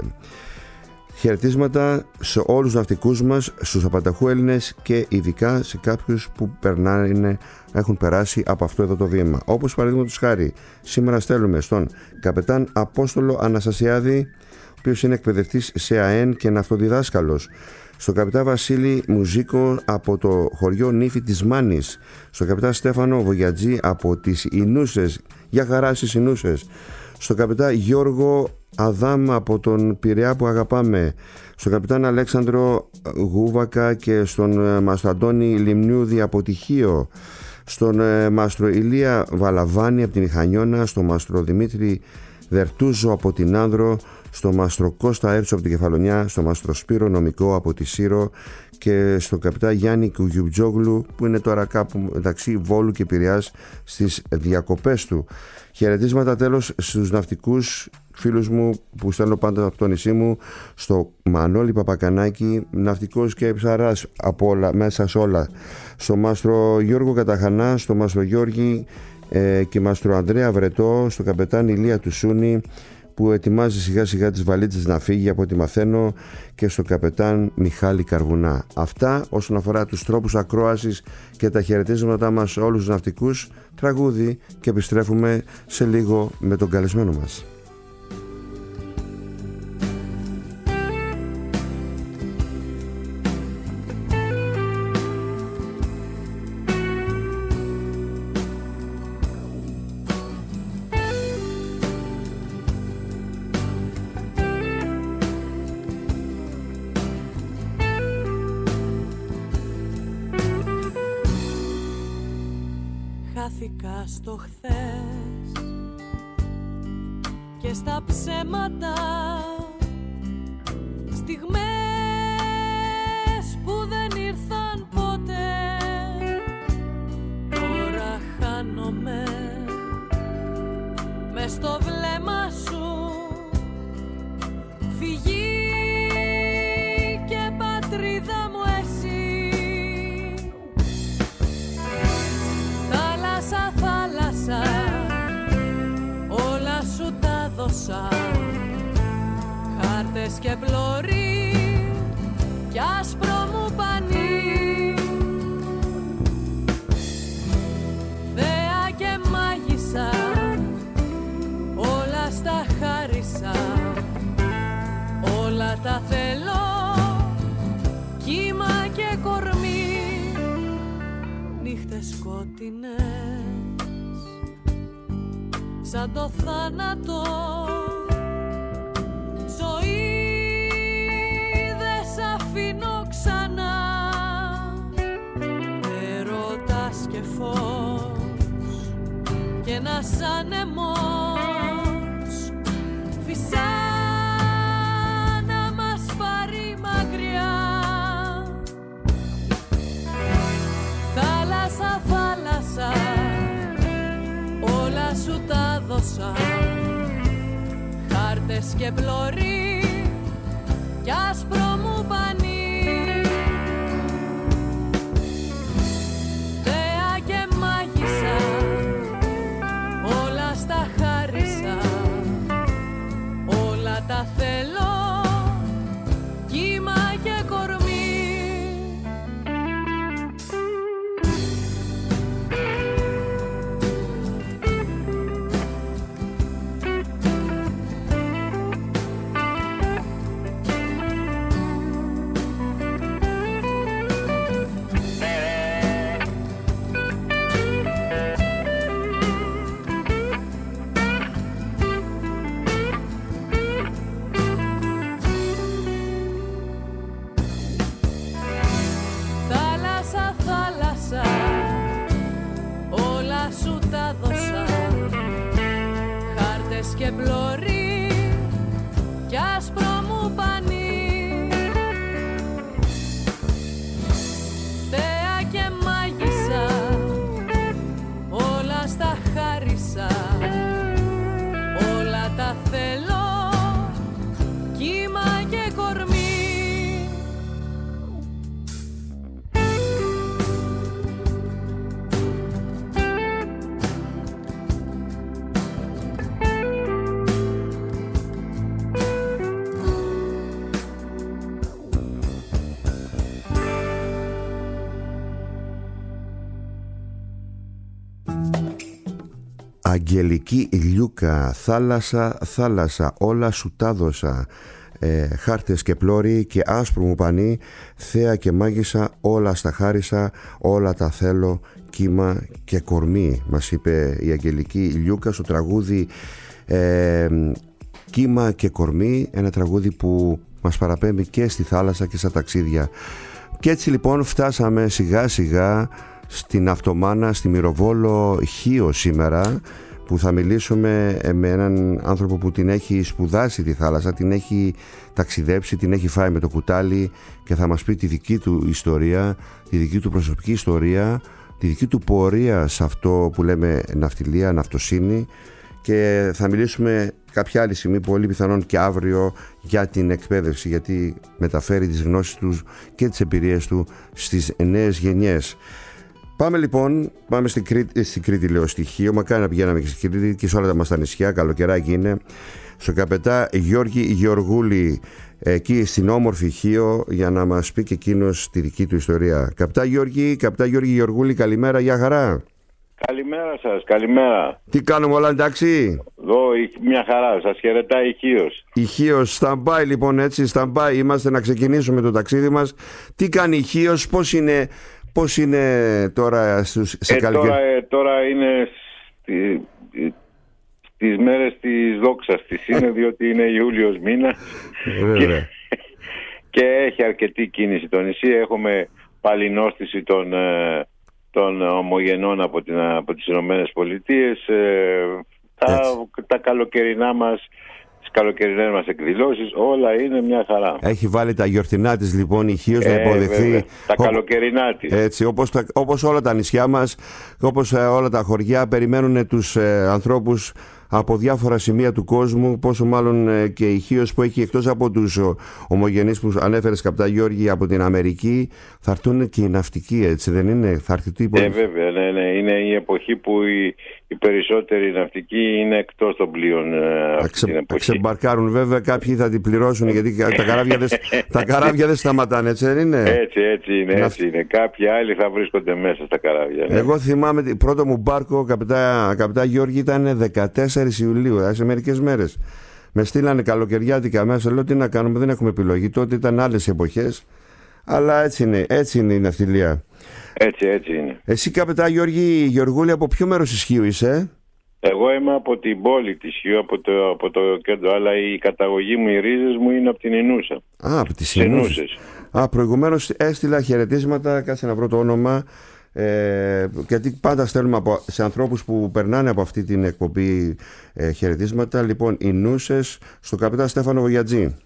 Χαιρετίσματα σε όλους τους ναυτικούς μας, στους απανταχού Έλληνες, και ειδικά σε κάποιους που περνάνε, έχουν περάσει από αυτό εδώ το βήμα. Όπως παραδείγματος χάρη, σήμερα στέλνουμε στον καπετάν Απόστολο Αναστασιάδη, ο οποίος είναι εκπαιδευτής σε ΑΕΝ και ναυτοδιδάσκαλος, στον καπετάν Βασίλη Μουζίκο από το χωριό Νύφη της Μάνης, στον καπετάν Στέφανο Βογιατζή από τις Ινούσες, για χαρά στις Ινούσες, στον καπετάν Γιώργο Αδάμ από τον Πειραιά που αγαπάμε, στον καπετάν Αλέξανδρο Γούβακα και στον μάστρο Αντώνη Λιμνιούδη από Τυχείο, στον μάστρο Ηλία Βαλαβάνη από τη Μηχανιώνα, στον μάστρο Δημήτρη Δερτούζο από την Άνδρο, στο μάστρο Κώστα Έρτσο από την Κεφαλονιά, στο μάστρο Σπύρο Νομικό από τη Σύρο, και στον καπιτά Γιάννη Κουγιουτζόγλου που είναι τώρα κάπου μεταξύ Βόλου και Πειραιάς στις διακοπές του. Χαιρετίσματα τέλος στους ναυτικούς φίλους μου που στέλνω πάντα από το νησί μου, στο Μανώλη Παπακανάκη, ναυτικός και ψαράς από όλα, μέσα σε όλα, στο μάστρο Γιώργο Καταχανά, στο μάστρο Γιώργη ε, και μάστρο Ανδρέα Βρετό, στο καπετάν Ηλία Τουσούνη που ετοιμάζει σιγά σιγά τις βαλίτσες να φύγει από ό,τι μαθαίνω, και στο καπετάν Μιχάλη Καρβουνά. Αυτά όσον αφορά τους τρόπους ακρόασης και τα χαιρετίσματά μας σε όλους τους ναυτικούς. Τραγούδι και επιστρέφουμε σε λίγο με τον καλεσμένο μας. χάθηκα στο χθες και στα ψέματα, στιγμές που δεν ήρθαν ποτέ. Τώρα χάνομαι μες στο βλέμμα σου, φυγή και πατρίδα μου εσύ. Θάλασσα, θάλασσα, όλα σου τα δώσα, χάρτες και πλώρη κι άσπρο μου πανί. Θέα και μάγισσα, όλα στα χάρισα, όλα τα θέλω, κύμα και κορμί. Νύχτες σκότεινες σαν το θάνατο, ζωή δεν σ' αφήνω ξανά. Έρωτας και φως και ένας άνεμος φυσά να μας πάρει μακριά. Θάλασσα, θάλασσα, όλα σου τα δώσα, χάρτες και πλώρη κι άσπρο μου πανί. Θέα και μάγισσα, όλα στα χάρισα, όλα τα θέλω, κύμα και κορμί. Και πλώρη κι άσπρο μου πανί. Θέα και μάγισσα, όλα στα χάρισα, όλα τα θέλω, κύμα και κορμί. Αγγελική Λιούκα, θάλασσα, θάλασσα, όλα σου τα δώσα, ε, χάρτες και πλώρη και άσπρο μου πανί. Θέα και μάγισσα, όλα στα χάρισα, όλα τα θέλω, κύμα και κορμί, μας είπε η Αγγελική Λιούκα στο τραγούδι ε, Κύμα και κορμί, ένα τραγούδι που μας παραπέμπει και στη θάλασσα και στα ταξίδια. Και έτσι λοιπόν φτάσαμε σιγά σιγά στην Αυτομάνα, στη Μυροβόλο Χίο σήμερα, που θα μιλήσουμε με έναν άνθρωπο που την έχει σπουδάσει τη θάλασσα, την έχει ταξιδέψει, την έχει φάει με το κουτάλι και θα μας πει τη δική του ιστορία, τη δική του προσωπική ιστορία, τη δική του πορεία σε αυτό που λέμε ναυτιλία, ναυτοσύνη, και θα μιλήσουμε κάποια άλλη στιγμή, πολύ πιθανόν και αύριο, για την εκπαίδευση, γιατί μεταφέρει τις γνώσεις του και τις εμπειρίες του στις νέες γενιές. Πάμε λοιπόν, πάμε στην Κρήτη, στην Κρήτη λέω στοιχείο, μακάρι να πηγαίναμε και στην Κρήτη και σε όλα τα μας τα νησιά, καλοκαιράκι είναι, στο καπετά Γιώργη Γεωργούλη, εκεί στην όμορφη Χίο, για να μας πει και εκείνος τη δική του ιστορία. Καπετά Γιώργη, καπετά Γιώργη Γεωργούλη, καλημέρα, γεια χαρά. Καλημέρα σας, καλημέρα. Τι κάνουμε, όλα εντάξει? Εδώ μια χαρά, σας χαιρετάει η Χίος. Η Χίος, stand-by λοιπόν, έτσι, stand-by είμαστε να ξεκινήσουμε το ταξίδι μας. Τι κάνει η Χίος, πώς είναι... Πώς είναι τώρα στους, σε ε, καλοκαίρι? Τώρα, ε, τώρα είναι στη, στις μέρες της δόξας της είναι, διότι είναι Ιούλιος μήνα και, και έχει αρκετή κίνηση το νησί. Έχουμε παλινόστηση των, των ομογενών από, την, από τις Ηνωμένες Πολιτείες. Ε, τα, τα καλοκαιρινά μας, τις καλοκαιρινές μας εκδηλώσεις, όλα είναι μια χαρά. Έχει βάλει τα γιορτινά της λοιπόν η Χίος ε, να υποδεχθεί. Βέβαια, τα Ό, καλοκαιρινά της. Έτσι, όπως, τα, όπως όλα τα νησιά μας, όπως ε, όλα τα χωριά περιμένουν τους ε, ανθρώπους από διάφορα σημεία του κόσμου, πόσο μάλλον ε, και η Χίος που έχει, εκτός από τους ο, ομογενείς που ανέφερες Καπτά Γιώργη από την Αμερική, θα έρθουν και οι ναυτικοί, έτσι δεν είναι? Θα έρθει τίποτα. Ε, βέβαια, ναι, ναι. Είναι η εποχή που οι, οι περισσότεροι ναυτικοί είναι εκτός των πλοίων. Ε, αυτή Ξε, την εποχή. Ξεμπαρκάρουν βέβαια, κάποιοι θα την πληρώσουν γιατί τα καράβια δεν, τα καράβια δεν σταματάνε, έτσι δεν είναι? Έτσι, έτσι είναι, έτσι είναι. Κάποιοι άλλοι θα βρίσκονται μέσα στα καράβια. Ναι. Εγώ θυμάμαι, πρώτο μου μπάρκο, Καπτά, Καπτά Γιώργη, ήταν δεκατέσσερις Ιουλίου, δηλαδή σε μερικές μέρες. Με στείλανε καλοκαιριάτικα μέσα, λέω τι να κάνουμε, δεν έχουμε επιλογή. Τότε ήταν άλλες εποχές, αλλά έτσι είναι, έτσι είναι η ναυτιλία. Έτσι, έτσι είναι. Εσύ Καπτά Γιώργη Γεωργούλη, από ποιο μέρος της Χίου είσαι? Εγώ είμαι από την πόλη της Χίου, από το, από το κέντρο, αλλά η καταγωγή μου, οι ρίζες μου είναι από την Ινούσα. Α, από τις Ινούσες. Α, προηγουμένως έστειλα χαιρετίσματα, κάτσε να βρω το όνομα. Ε, γιατί πάντα στέλνουμε από, σε ανθρώπους που περνάνε από αυτή την εκπομπή ε, χαιρετίσματα. Λοιπόν, οι Νούσες στο καπετάν Στέφανο Βογιατζή.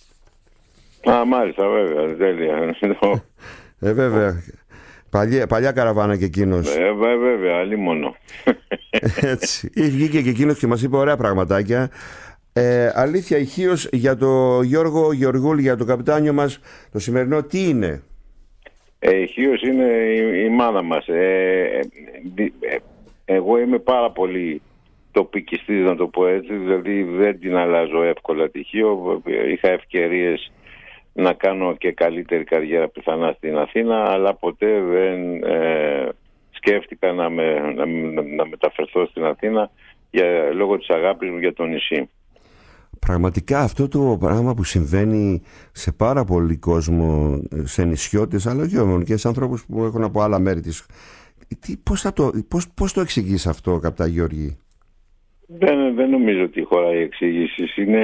Α, μάλιστα, βέβαια, τέλεια. Ε, βέβαια. Παλιά, παλιά καραβάνα και εκείνος. Ε, βέβαια, αλλή μόνο. Έτσι. Βγήκε και εκείνος και μας είπε ωραία πραγματάκια. Ε, αλήθεια, η Χίος για το Γιώργο Γεωργούλη, για το καπετάνιο μας, το σημερινό, τι είναι? Ε, η Χίος είναι η, η μάνα μας. Ε, ε, ε, εγώ είμαι πάρα πολύ τοπικιστής, να το πω έτσι, δηλαδή δεν την αλλάζω εύκολα τη Χίο. Είχα ευκαιρίες να κάνω και καλύτερη καριέρα πιθανά στην Αθήνα, αλλά ποτέ δεν ε, σκέφτηκα να, με, να, να μεταφερθώ στην Αθήνα για, λόγω της αγάπης μου για το νησί. Πραγματικά αυτό το πράγμα που συμβαίνει σε πάρα πολύ κόσμο, σε νησιώτες, αλλά και μόνο και σε ανθρώπους που έχουν από άλλα μέρη της, τι, πώς, θα το, πώς, πώς το εξηγείς αυτό, Καπτά Γιώργη? Δεν, δεν νομίζω ότι χωράει εξήγησης. Είναι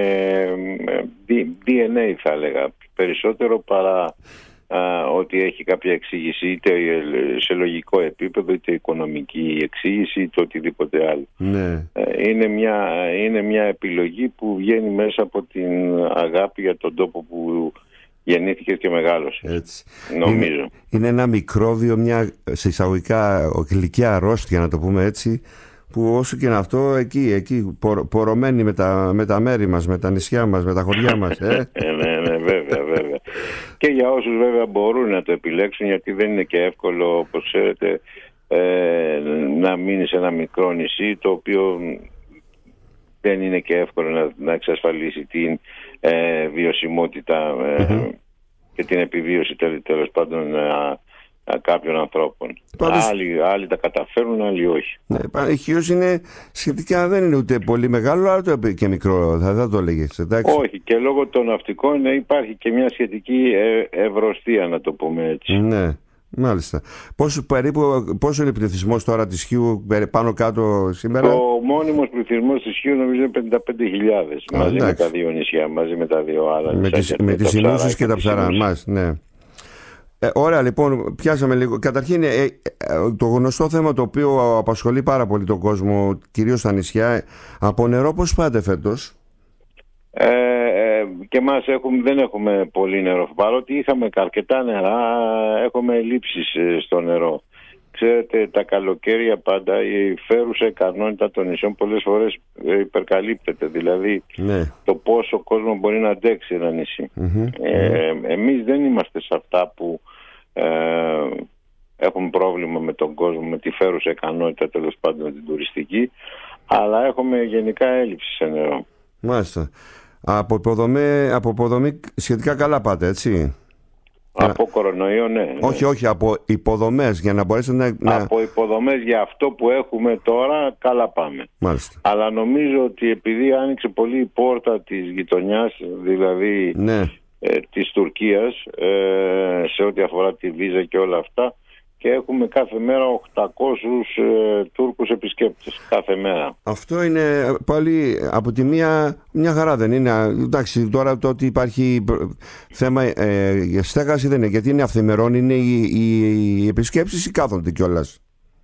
ντι εν έι θα έλεγα, περισσότερο παρά α, ότι έχει κάποια εξήγηση, είτε σε λογικό επίπεδο, είτε οικονομική εξήγηση, είτε οτιδήποτε άλλο. Ναι. Είναι μια, είναι μια επιλογή που βγαίνει μέσα από την αγάπη για τον τόπο που γεννήθηκες και μεγάλωσες. Έτσι. Νομίζω. Είναι, είναι ένα μικρόβιο, μια σε εισαγωγικά γλυκιά αρρώστια, να το πούμε έτσι, που όσο και είναι αυτό, εκεί, εκεί πο, πορωμένοι με τα, με τα μέρη μας, με τα νησιά μας, με τα χωριά μας. Ε? ναι, ναι, βέβαια, βέβαια. Και για όσους βέβαια μπορούν να το επιλέξουν, γιατί δεν είναι και εύκολο, όπως ξέρετε, ε, να μείνει σε ένα μικρό νησί, το οποίο δεν είναι και εύκολο να, να εξασφαλίσει την ε, βιωσιμότητα ε, mm-hmm. και την επιβίωση τέλος πάντων ε, κάποιων ανθρώπων. Πάντως... Άλλοι, άλλοι τα καταφέρουν, άλλοι όχι. Ναι, η Χίος είναι σχετικά, δεν είναι ούτε πολύ μεγάλο, αλλά ούτε και μικρό, θα, θα το έλεγες, εντάξει. Όχι, και λόγω των ναυτικών υπάρχει και μια σχετική ε, ευρωστία, να το πούμε έτσι. Ναι, μάλιστα. Πόσο, περίπου, πόσο είναι ο πληθυσμός τώρα της Χίου πάνω κάτω σήμερα? Ο μόνιμος πληθυσμός της Χίου νομίζω είναι πενήντα πέντε χιλιάδες μαζί εντάξει. με τα δύο νησιά, μαζί με τα δύο άλλα. Με τις, με τις Ινούσες και τα Ψαρά μας, ναι. Ε, ωραία, λοιπόν, πιάσαμε λίγο. Καταρχήν, ε, ε, το γνωστό θέμα το οποίο απασχολεί πάρα πολύ τον κόσμο, κυρίως στα νησιά, από νερό πώς πάτε φέτος? Ε, ε, και εμάς έχουμε, δεν έχουμε πολύ νερό. Παρότι είχαμε αρκετά νερά, έχουμε ελλείψεις στο νερό. Ξέρετε, τα καλοκαίρια πάντα η φέρουσα ικανότητα των νησιών πολλές φορές υπερκαλύπτεται. Δηλαδή, ναι. το πόσο κόσμο μπορεί να αντέξει ένα νησί. Mm-hmm. Ε, εμείς δεν είμαστε σε αυτά που ε, έχουν πρόβλημα με τον κόσμο, με τη φέρουσα ικανότητα τέλος πάντων την τουριστική, αλλά έχουμε γενικά έλλειψη σε νερό. Μάλιστα. Από υποδομή, από υποδομή σχετικά καλά πάτε, έτσι? Από κορονοϊό, ναι. Όχι, όχι, από υποδομές για να μπορέσετε να... Από υποδομές για αυτό που έχουμε τώρα, καλά πάμε. Μάλιστα. Αλλά νομίζω ότι επειδή άνοιξε πολύ η πόρτα της γειτονιάς, δηλαδή ναι. ε, της Τουρκίας, ε, σε ό,τι αφορά τη βίζα και όλα αυτά, και έχουμε κάθε μέρα οκτακόσιους ε, Τούρκους επισκέπτες κάθε μέρα. Αυτό είναι πάλι από τη μία μια χαρά, δεν είναι? Εντάξει, τώρα το ότι υπάρχει θέμα ε, για στέγαση δεν είναι, γιατί είναι αυθημερών, είναι οι, οι, οι επισκέψεις ή κάθονται κιόλας?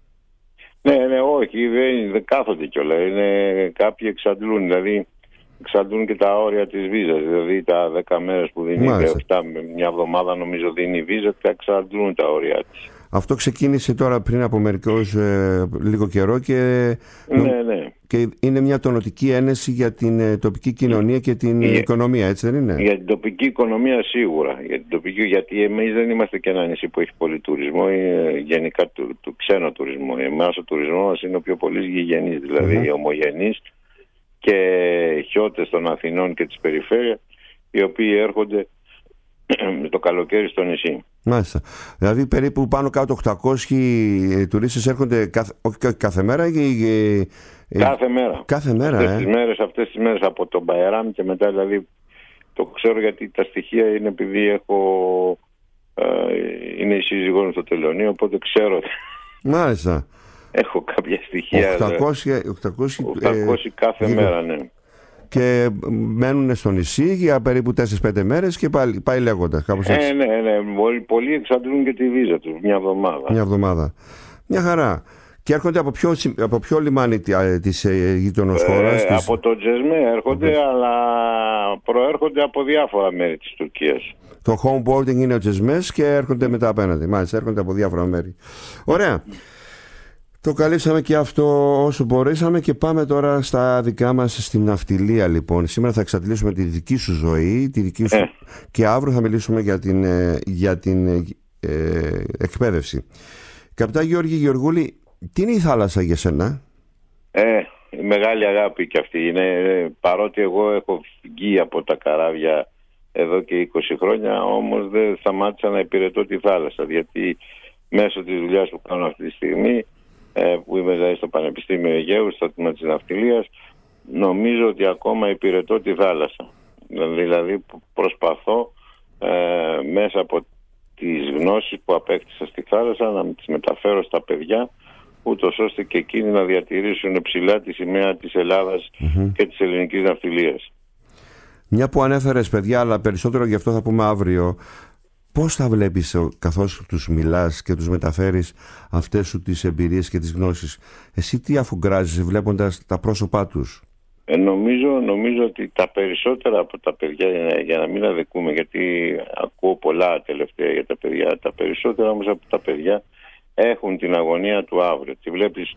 Ναι, ναι, όχι, δεν, δεν κάθονται κιόλας. Είναι, κάποιοι εξαντλούν, δηλαδή εξαντλούν και τα όρια της βίζας. Δηλαδή τα δέκα μέρες που δίνει, επτά, μια εβδομάδα νομίζω δίνει η βίζα, τα εξαντλούν τα όρια της. Αυτό ξεκίνησε τώρα πριν από μερικώς ε, λίγο καιρό και, ναι, ναι. και είναι μια τονωτική ένεση για την ε, τοπική κοινωνία και την για, οικονομία, έτσι δεν είναι? Για την τοπική οικονομία σίγουρα. Για την τοπική, γιατί εμείς δεν είμαστε και ένα νησί που έχει πολύ τουρισμό, είναι γενικά του, του ξένο τουρισμό. Εμάς ο τουρισμός μας είναι ο πιο πολύ γηγενής, δηλαδή mm-hmm. ομογενής και χιώτες των Αθηνών και της περιφέρειας, οι οποίοι έρχονται το καλοκαίρι στο νησί. Μάλιστα. Δηλαδή περίπου πάνω κάτω οκτακόσιοι τουρίστες έρχονται κάθε, όχι κάθε μέρα ή, κάθε μέρα. Κάθε μέρα, αυτές, ε. τις μέρες, αυτές τις μέρες από τον Μπαϊράμ και μετά, δηλαδή το ξέρω γιατί τα στοιχεία είναι επειδή έχω ε, είναι η σύζυγός μου στο τελωνείο, οπότε ξέρω. Μάλιστα. Έχω κάποια στοιχεία. οκτακόσια, οκτακόσια, οκτακόσια κάθε ε, μέρα, ναι. Και μένουν στο νησί για περίπου τέσσερις πέντε μέρες και πάλι, πάει λέγοντας κάπως έτσι. Ε, ναι, ναι, πολλοί εξαντλούν και τη βίζα τους μια εβδομάδα. Μια εβδομάδα. Μια χαρά. Και έρχονται από ποιο, από ποιο λιμάνι της ε, γείτονος χώρας? Ε, της... Από το Τσεσμέ έρχονται, okay. αλλά προέρχονται από διάφορα μέρη της Τουρκίας. Το homeboarding είναι ο Τσεσμές και έρχονται μετά απέναντι. Μάλιστα, έρχονται από διάφορα μέρη. Ωραία. Το καλύψαμε και αυτό όσο μπορέσαμε και πάμε τώρα στα δικά μας στην ναυτιλία λοιπόν. Σήμερα θα εξαντλήσουμε τη δική σου ζωή, τη δική σου... Ε. και αύριο θα μιλήσουμε για την, για την ε, εκπαίδευση. Καπιτάν Γιώργη Γεωργούλη, τι είναι η θάλασσα για σένα? Ε, η μεγάλη αγάπη και αυτή είναι, παρότι εγώ έχω φυγεί από τα καράβια εδώ και είκοσι χρόνια, όμως δεν σταμάτησα να υπηρετώ τη θάλασσα, γιατί μέσω της δουλειάς που κάνω αυτή τη στιγμή, που είμαι δηλαδή στο Πανεπιστήμιο Αιγαίου, στο τμήμα της ναυτιλίας, νομίζω ότι ακόμα υπηρετώ τη θάλασσα. Δηλαδή προσπαθώ ε, μέσα από τις γνώσεις που απέκτησα στη θάλασσα να τις μεταφέρω στα παιδιά, ούτως ώστε και εκείνοι να διατηρήσουν ψηλά τη σημαία της Ελλάδας mm-hmm. και της ελληνικής ναυτιλίας. Μια που ανέφερες παιδιά, αλλά περισσότερο γι' αυτό θα πούμε αύριο, πώς θα βλέπεις καθώς τους μιλάς και τους μεταφέρεις αυτές σου τις εμπειρίες και τις γνώσεις? Εσύ τι αφουγκράζεις βλέποντας τα πρόσωπά τους? Ε, νομίζω, νομίζω ότι τα περισσότερα από τα παιδιά, για να μην αδικούμε, γιατί ακούω πολλά τελευταία για τα παιδιά, τα περισσότερα όμως από τα παιδιά έχουν την αγωνία του αύριο. Τη βλέπεις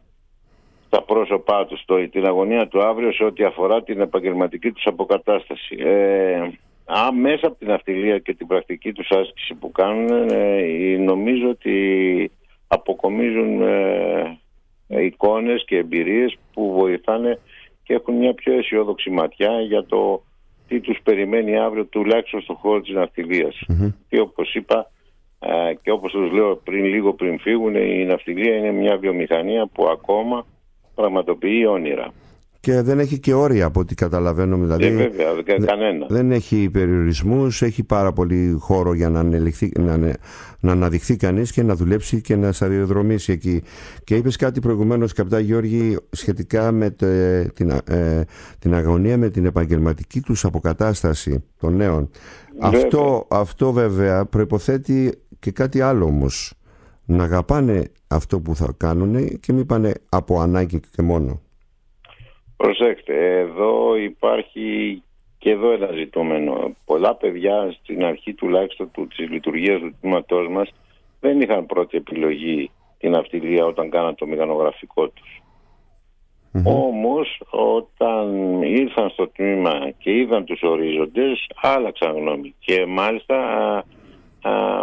στα πρόσωπά τους, το, την αγωνία του αύριο σε ό,τι αφορά την επαγγελματική τους αποκατάσταση. Ε, Α, μέσα από την ναυτιλία και την πρακτική τους άσκηση που κάνουν, ε, νομίζω ότι αποκομίζουν ε, ε, εικόνες και εμπειρίες που βοηθάνε και έχουν μια πιο αισιόδοξη ματιά για το τι τους περιμένει αύριο, τουλάχιστον στον χώρο της ναυτιλίας. Mm-hmm. Και όπως είπα ε, και όπως τους λέω πριν, λίγο πριν φύγουν, η ναυτιλία είναι μια βιομηχανία που ακόμα πραγματοποιεί όνειρα. Και δεν έχει και όρια από ό,τι καταλαβαίνω. Δηλαδή, ε, βέβαια, δεν, κανένα. δεν έχει περιορισμούς, έχει πάρα πολύ χώρο για να, ανελιχθεί, να, να αναδειχθεί κανείς και να δουλέψει και να σταδιοδρομήσει εκεί. Και είπες κάτι προηγουμένως, καπιτάν Γιώργη, σχετικά με τε, την, ε, την αγωνία με την επαγγελματική τους αποκατάσταση των νέων. Αυτό, αυτό βέβαια προϋποθέτει και κάτι άλλο όμως. Να αγαπάνε αυτό που θα κάνουν και μην πάνε από ανάγκη και μόνο. Προσέξτε, εδώ υπάρχει και εδώ ένα ζητούμενο. Πολλά παιδιά στην αρχή τουλάχιστον του, της λειτουργίας του τμήματός μας δεν είχαν πρώτη επιλογή την ναυτιλία όταν κάναν το μηχανογραφικό τους. Mm-hmm. Όμως όταν ήρθαν στο τμήμα και είδαν τους ορίζοντες, άλλαξαν γνώμη και μάλιστα α, α,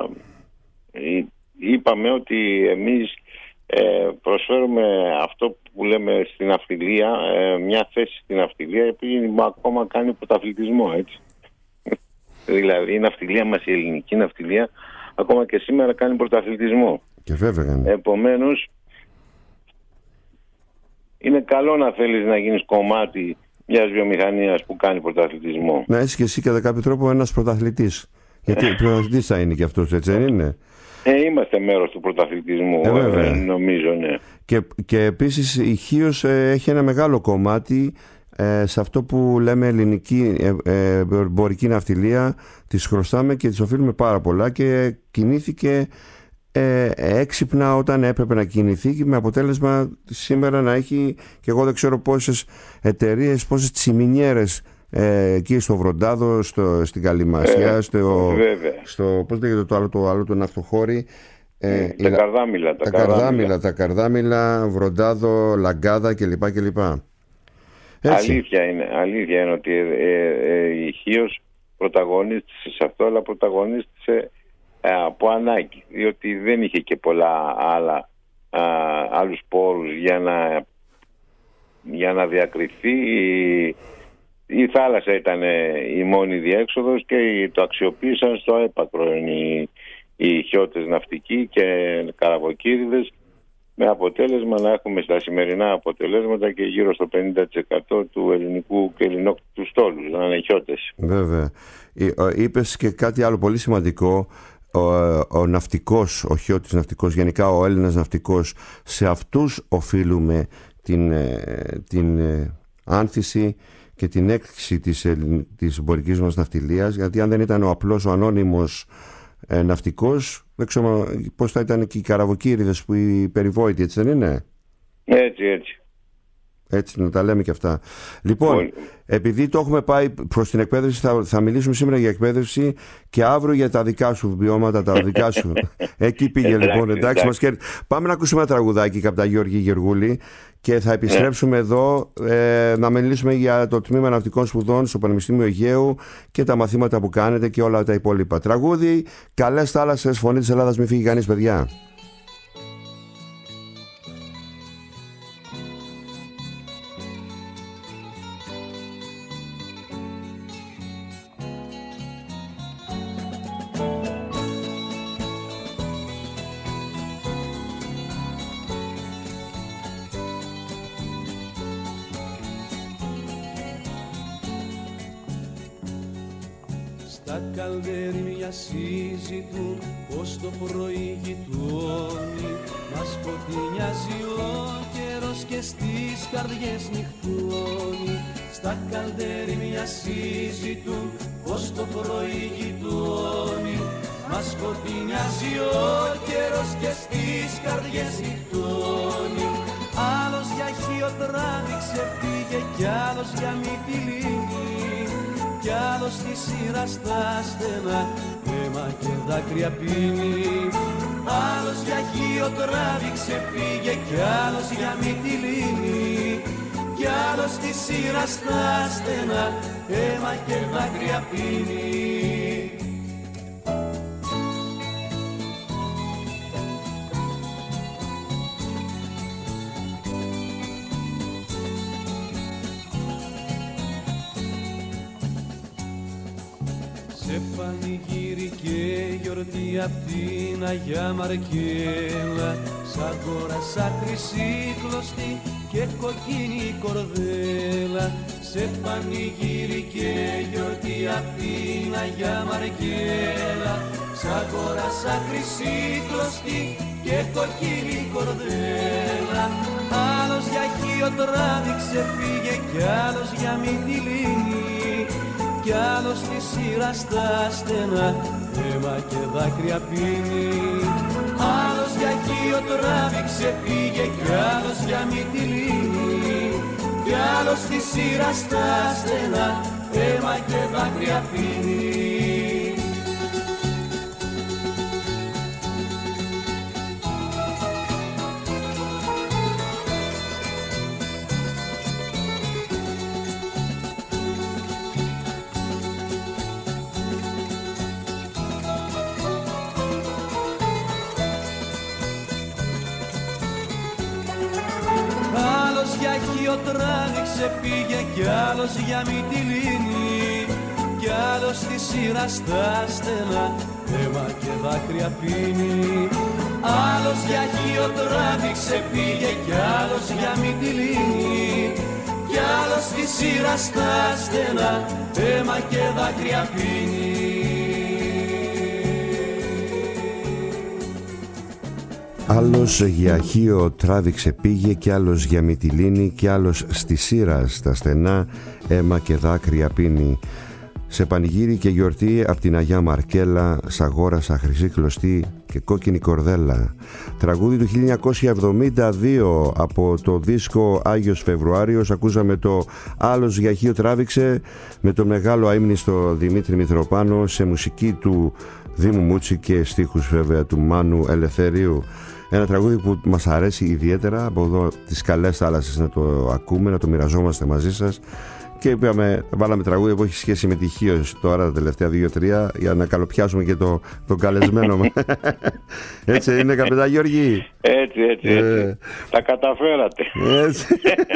είπαμε ότι εμείς ε, προσφέρουμε αυτό που λέμε στην ναυτιλία, ε, μια θέση στην ναυτιλία επειδή ακόμα κάνει πρωταθλητισμό, έτσι. Δηλαδή η ναυτιλία μας, η ελληνική ναυτιλία, ακόμα και σήμερα κάνει πρωταθλητισμό. Και βέβαια. Επομένως είναι καλό να θέλεις να γίνεις κομμάτι μιας βιομηχανίας που κάνει πρωταθλητισμό. Να είσαι και εσύ κατά κάποιο τρόπο ένας πρωταθλητής. Γιατί πρωταθλητής θα είναι και αυτός, έτσι δεν είναι? Ε, είμαστε μέρος του πρωταθλητισμού, ε, ε, νομίζω, ναι. Και, και επίσης η Χίος ε, έχει ένα μεγάλο κομμάτι ε, σε αυτό που λέμε ελληνική ε, ε, εμπορική ναυτιλία. Της χρωστάμε και της οφείλουμε πάρα πολλά και κινήθηκε ε, έξυπνα όταν έπρεπε να κινηθεί, και με αποτέλεσμα σήμερα να έχει, και εγώ δεν ξέρω πόσες εταιρείες, πόσες τσιμινιέρες ε, εκεί στο Βροντάδο, στο, στην Καλυμασία, ε, στο, στο πώς λέγεται το άλλο το, άλλο, το ναυτοχώρι, ε, τα, η, καρδάμιλα, τα, τα καρδάμιλα, τα καρδάμιλα, Βροντάδο, Λαγκάδα κλπ. κλπ. Αλήθεια είναι, αλήθεια είναι ότι ε, ε, ε, η Χίος πρωταγωνίστησε σε αυτό, αλλά πρωταγωνίστησε ε, από ανάγκη, διότι δεν είχε και πολλά άλλα α, άλλους πόρους για να, για να διακριθεί. Η, η θάλασσα ήταν η μόνη διέξοδος και το αξιοποίησαν στο έπακρο οι, οι χιώτες ναυτικοί και καραβοκύριδες, με αποτέλεσμα να έχουμε στα σημερινά αποτελέσματα και γύρω στο πενήντα τοις εκατό του ελληνικού και ελληνόκτου στόλου να είναι χιώτες. Βέβαια. Είπες και κάτι άλλο πολύ σημαντικό. Ο, ο ναυτικός, ο χιώτης ναυτικός, γενικά ο Έλληνας ναυτικός, σε αυτούς οφείλουμε την, την άνθηση και την έκρηξη της, της εμπορικής μας ναυτιλίας, γιατί αν δεν ήταν ο απλός, ο ανώνυμος ε, ναυτικός, δεν ξέρω πώς θα ήταν και οι καραβοκύριδες που οι περιβόητοι, έτσι δεν είναι? Έτσι, έτσι. Έτσι, να τα λέμε και αυτά. Λοιπόν, Πολύ. επειδή το έχουμε πάει προς την εκπαίδευση, θα, θα μιλήσουμε σήμερα για εκπαίδευση και αύριο για τα δικά σου βιώματα, τα δικά σου. Εκεί πήγε εντάξει, λοιπόν, εντάξει, εντάξει. Μας... Πάμε να ακούσουμε ένα τραγουδάκι από τα Γιώργη Γεργούλη και θα επιστρέψουμε yeah. εδώ ε, να μιλήσουμε για το Τμήμα Ναυτικών Σπουδών στο Πανεπιστήμιο Αιγαίου και τα μαθήματα που κάνετε και όλα τα υπόλοιπα. Τραγούδι, καλές θάλασσες, φωνή της Ελλάδας, μην φύγει κανείς, παιδιά. Στα καλδέρι μια συζητούν πως το πρωί γειτόνι, μας σκοτεινιάζει ο καιρός και στις καρδιές νυχτώνει. Στα καλδέρι μια συζητούν πως το πρωί γειτόνι, μας σκοτεινιάζει ο καιρός και στις καρδιές νυχτώνει. Άλλος για Χίο τράβηξε πήγε κι άλλος για Μυτιλήνη, κι άλλος στη σειρά στα στενά αίμα και δάκρυα πίνει. Άλλος για Χίο τράβηξε πήγε κι άλλος για Μυτιλήνη, κι άλλος στη σειρά στα στενά αίμα και δάκρυα πίνει. Σε πανηγύρι και γιορτή απ' την Αγιά Μαρκέλα, σαν κόρασα χρυσή κλωστή και κοκκίνη κορδέλα. Σε πανηγύρι και γιορτή απ' την Αγιά Μαρκέλα, σαν κόρασα χρυσή κλωστή και κοκκίνη κορδέλα. Άλλος για Χίο τράβηξε πήγε κι άλλος για Μυτιλήνη, κι άλλος στη σειρά στα στενά αίμα και δάκρυα πίνει. Άλλος για Χίο τράβηξε πήγε κι άλλος για Μυτιλήνη, κι άλλος στη σειρά στα στενά αίμα και δάκρυα πίνει. Χίο τράβηξε πήγε κι άλλος για Μυτιλήνη, κι άλλος στη σειρά στα στενά αίμα και δάκρυα πίνει. Άλλος για Χίο τράβηξε πήγε κι άλλος για Μυτιλήνη, κι άλλος στη σειρά στα στενά αίμα και δάκρυα πίνει. Άλλος για Χίο τράβηξε πήγε, κι άλλος για Μυτιλίνη, κι άλλος στη Σύρα στα στενά αίμα και δάκρυα πίνει. Σε πανηγύρι και γιορτή απ' την Αγιά Μαρκέλα σ' αγόρασα χρυσή κλωστή και κόκκινη κορδέλα. Τραγούδι του χίλια εννιακόσια εβδομήντα δύο από το δίσκο Άγιος Φεβρουάριος. Ακούσαμε το Άλλος για Χίο τράβηξε με το μεγάλο αείμνηστο Δημήτρη Μητροπάνο σε μουσική του Δήμου Μούτσι και στίχους βέβαια του Μάνου Ελευθερίου. Ένα τραγούδι που μας αρέσει ιδιαίτερα, από εδώ τις καλές θάλασσες να το ακούμε, να το μοιραζόμαστε μαζί σας. Και είπαμε, βάλαμε τραγούδι που έχει σχέση με τη Χίο τώρα τα τελευταία δύο τρία για να καλοπιάσουμε και το, το καλεσμένο μας. Έτσι είναι, καπετάν Γιώργη? Έτσι, έτσι, έτσι. Ε... Τα καταφέρατε. Έτσι.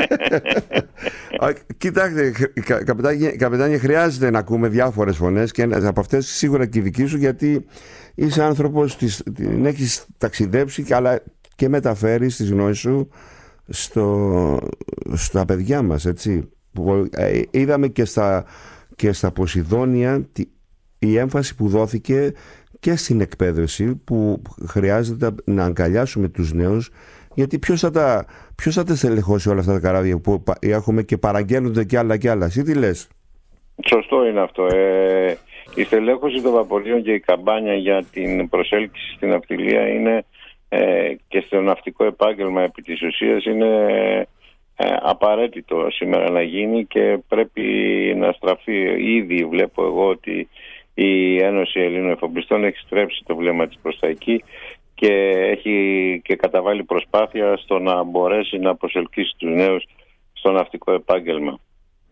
Κοιτάξτε, καπετάνιε, καπετάνιε, χρειάζεται να ακούμε διάφορες φωνές και από αυτές σίγουρα και η δική σου, γιατί είσαι άνθρωπος, την έχεις ταξιδέψει αλλά και μεταφέρεις τις γνώσεις σου στο, στα παιδιά μας, έτσι. Είδαμε και στα, και στα Ποσειδόνια η έμφαση που δόθηκε και στην εκπαίδευση, που χρειάζεται να αγκαλιάσουμε τους νέους, γιατί ποιος θα τα, ποιος θα τα στελεχώσει όλα αυτά τα καράβια που έχουμε και παραγγέλνονται κι άλλα κι άλλα? Εσύ τι λες? Σωστό είναι αυτό. Ε, η στελέχωση των βαπορείων και η καμπάνια για την προσέλκυση στην ναυτιλία είναι ε, και στο ναυτικό επάγγελμα επί της ουσίας είναι ε, απαραίτητο σήμερα να γίνει, και πρέπει να στραφεί. Ήδη βλέπω εγώ ότι η Ένωση Ελλήνων Εφοπλιστών έχει στρέψει το βλέμμα της προς τα εκεί και έχει και καταβάλει προσπάθεια στο να μπορέσει να προσελκύσει τους νέους στο ναυτικό επάγγελμα.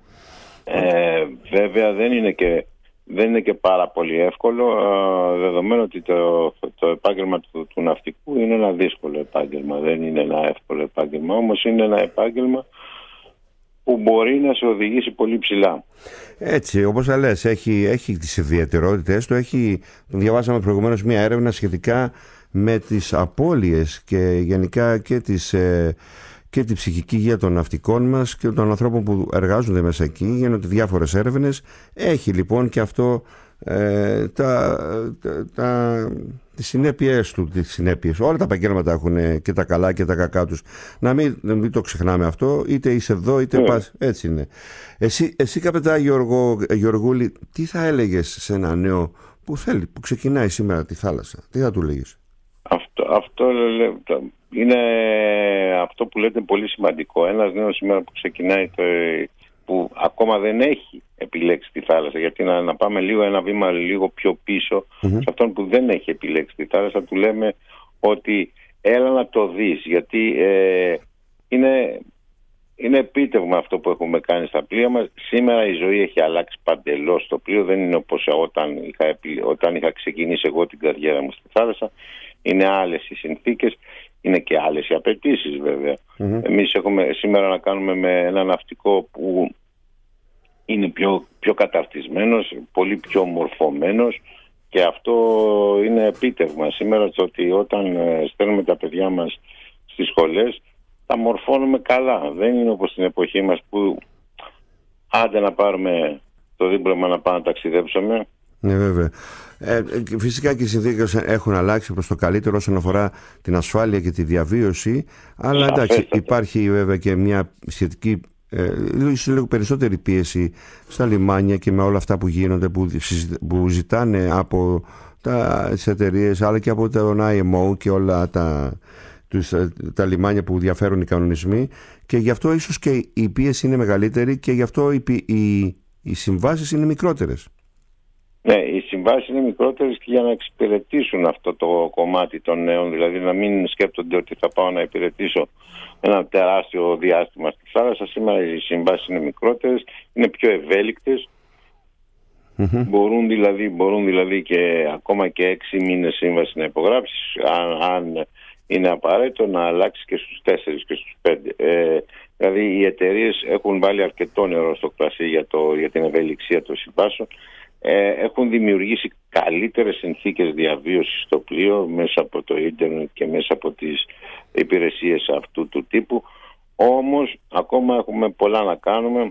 Ε, βέβαια δεν είναι και, δεν είναι και πάρα πολύ εύκολο, ε, δεδομένου ότι το, το επάγγελμα του, του ναυτικού είναι ένα δύσκολο επάγγελμα, δεν είναι ένα εύκολο επάγγελμα, όμως είναι ένα επάγγελμα που μπορεί να σε οδηγήσει πολύ ψηλά. Έτσι, όπως θα λες, έχει, έχει τις ιδιαιτερότητες του. Έχει, διαβάσαμε προηγουμένως μια έρευνα σχετικά με τις απώλειες και γενικά και, τις, ε, και τη ψυχική υγεία των ναυτικών μας και των ανθρώπων που εργάζονται μέσα εκεί. Γίνονται διάφορες έρευνες. Έχει λοιπόν και αυτό ε, τα, τα, τα, τις συνέπειες του, τις συνέπειες. Όλα τα επαγγέλματα έχουν και τα καλά και τα κακά τους. Να μην, να μην το ξεχνάμε αυτό. Είτε είσαι εδώ είτε yeah. πας. Έτσι είναι. Εσύ, εσύ καπετά Γιώργο, Γιωργούλη, τι θα έλεγες σε ένα νέο που θέλει, που ξεκινάει σήμερα τη θάλασσα? Τι θα του λέγεις? Αυτό, αυτό είναι αυτό που λέτε πολύ σημαντικό. Ένας νέος σήμερα που ξεκινάει, το, που ακόμα δεν έχει επιλέξει τη θάλασσα, γιατί να, να πάμε λίγο ένα βήμα λίγο πιο πίσω, mm-hmm. σε αυτόν που δεν έχει επιλέξει τη θάλασσα του λέμε ότι έλα να το δεις, γιατί ε, είναι, είναι επίτευγμα αυτό που έχουμε κάνει στα πλοία μας. Σήμερα η ζωή έχει αλλάξει παντελώς στο πλοίο, δεν είναι όπως όταν είχα, όταν είχα ξεκινήσει εγώ την καριέρα μου στη θάλασσα. Είναι άλλες οι συνθήκες, είναι και άλλες οι απαιτήσεις βέβαια. Mm-hmm. Εμείς έχουμε σήμερα να κάνουμε με ένα ναυτικό που είναι πιο, πιο καταρτισμένος, πολύ πιο μορφωμένος, και αυτό είναι επίτευγμα σήμερα, το ότι όταν στέλνουμε τα παιδιά μας στις σχολές τα μορφώνουμε καλά. Δεν είναι όπως στην εποχή μας που άντε να πάρουμε το δίπλωμα να πάμε να ταξιδέψουμε. Ναι, βέβαια. Ε, φυσικά και οι συνθήκες έχουν αλλάξει προς το καλύτερο όσον αφορά την ασφάλεια και τη διαβίωση, αλλά εντάξει, υπάρχει βέβαια και μια σχετική ε, λίγο περισσότερη πίεση στα λιμάνια και με όλα αυτά που γίνονται, που, που ζητάνε από τα, τις εταιρείες αλλά και από τον άι εμ ο και όλα τα, τους, τα λιμάνια που διαφέρουν οι κανονισμοί, και γι' αυτό ίσως και η πίεση είναι μεγαλύτερη και γι' αυτό οι, οι, οι συμβάσεις είναι μικρότερες. Ναι, οι συμβάσεις είναι μικρότερες και για να εξυπηρετήσουν αυτό το κομμάτι των νέων, δηλαδή να μην σκέπτονται ότι θα πάω να υπηρετήσω ένα τεράστιο διάστημα στη θάλασσα. Σήμερα οι συμβάσεις είναι μικρότερες, είναι πιο ευέλικτες. Mm-hmm. Μπορούν, δηλαδή, μπορούν δηλαδή και ακόμα και έξι μήνες σύμβαση να υπογράψεις, αν, αν είναι απαραίτητο να αλλάξει και στους τέσσερις και στους πέντε. Ε, δηλαδή οι εταιρείες έχουν βάλει αρκετό νερό στο κρασί για, το, για την ευελιξία των συμβάσεων. Ε, έχουν δημιουργήσει καλύτερες συνθήκες διαβίωσης στο πλοίο μέσα από το ίντερνετ και μέσα από τις υπηρεσίες αυτού του τύπου. Όμως ακόμα έχουμε πολλά να κάνουμε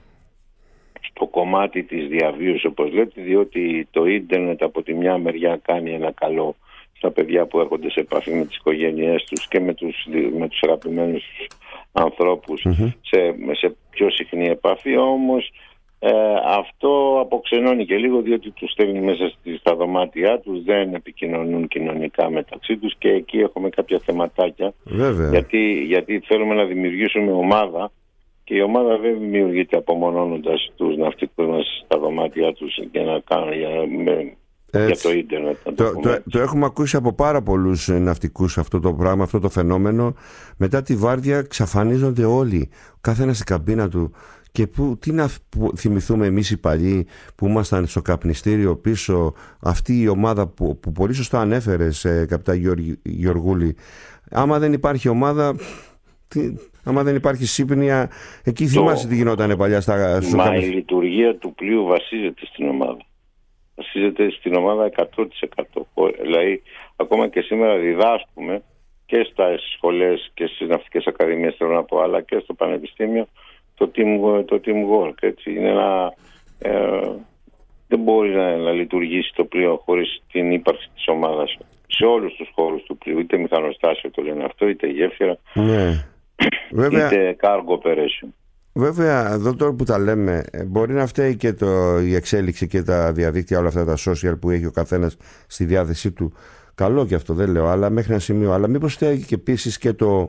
στο κομμάτι της διαβίωσης, όπως λέτε, διότι το ίντερνετ από τη μια μεριά κάνει ένα καλό στα παιδιά που έρχονται σε επαφή με τις οικογένειές τους και με τους, με τους αγαπημένους ανθρώπους mm-hmm. σε, σε πιο συχνή επαφή. Όμως ε, αυτό αποξενώνει και λίγο, διότι τους στέλνει μέσα στα δωμάτια τους, δεν επικοινωνούν κοινωνικά μεταξύ τους και εκεί έχουμε κάποια θεματάκια. Γιατί, γιατί θέλουμε να δημιουργήσουμε ομάδα και η ομάδα δεν δημιουργείται απομονώνοντας τους ναυτικούς μας στα δωμάτια τους για να κάνουν για, με, για το ίντερνετ. Το, το, το, το έχουμε ακούσει από πάρα πολλούς ναυτικούς αυτό το πράγμα, αυτό το φαινόμενο. Μετά τη βάρδια ξαφανίζονται όλοι, ο καθένας στην καμπίνα του. Και που, τι να θυμηθούμε εμείς οι παλιοί που ήμασταν στο καπνιστήριο πίσω, αυτή η ομάδα που, που πολύ σωστά ανέφερες, ε, καπιτά Γεωργούλη. Άμα δεν υπάρχει ομάδα, τι, άμα δεν υπάρχει σύμπνοια, εκεί το... θυμάσαι τι γινόταν παλιά στα, στο Μα καπνιστήριο. Η λειτουργία του πλοίου βασίζεται στην ομάδα. Βασίζεται στην ομάδα εκατό τοις εκατό. Δηλαδή, ακόμα και σήμερα διδάσκουμε και στα σχολές και στις ναυτικές ακαδημίες, θέλω να πω, αλλά και στο πανεπιστήμιο, το team, το teamwork. Έτσι. Είναι ένα, ε, δεν μπορεί να, να λειτουργήσει το πλοίο χωρίς την ύπαρξη της ομάδας σε όλους τους χώρους του πλοίου, είτε μηχανοστάσιο το λένε αυτό, είτε γέφυρα, ναι. Βέβαια, είτε cargo operation. Βέβαια, εδώ τώρα που τα λέμε, μπορεί να φταίει και το, η εξέλιξη και τα διαδίκτυα, όλα αυτά τα social που έχει ο καθένας στη διάθεσή του. Καλό και αυτό, δεν λέω, αλλά μέχρι ένα σημείο. Αλλά μήπως φταίει και επίσης και το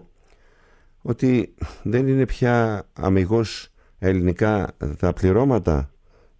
ότι δεν είναι πια αμιγώς ελληνικά τα πληρώματα.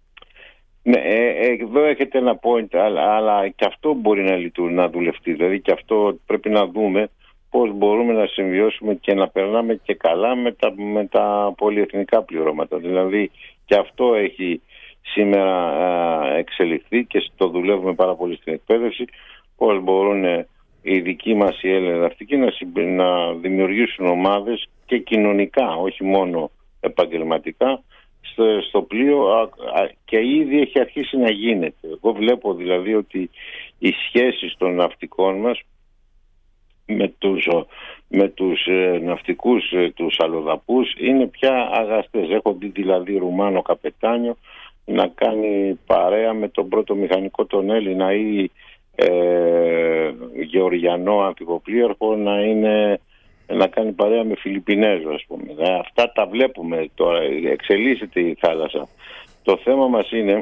Ναι, ε, εδώ έχετε ένα point, αλλά, αλλά και αυτό μπορεί να, λειτουργεί, να δουλευτεί. Δηλαδή και αυτό πρέπει να δούμε πώς μπορούμε να συμβιώσουμε και να περνάμε και καλά με τα, με τα πολυεθνικά πληρώματα. Δηλαδή και αυτό έχει σήμερα α, εξελιχθεί και το δουλεύουμε πάρα πολύ στην εκπαίδευση, πώς μπορούν οι δικοί μας οι Έλληνες ναυτικοί να, να δημιουργήσουν ομάδες και κοινωνικά, όχι μόνο επαγγελματικά, στο, στο πλοίο α, α, και ήδη έχει αρχίσει να γίνεται. Εγώ βλέπω δηλαδή ότι οι σχέσεις των ναυτικών μας με τους, με τους ε, ναυτικούς, ε, τους αλλοδαπούς είναι πια αγαστές. Έχω δει δηλαδή Ρουμάνο καπετάνιο να κάνει παρέα με τον πρώτο μηχανικό τον Έλληνα ή ε, Γεωργιανό αμφιβοπλοίαρχο να, είναι, να κάνει παρέα με Φιλιππινέζο, ας πούμε. Ε, αυτά τα βλέπουμε τώρα, εξελίσσεται η θάλασσα. Το θέμα μας είναι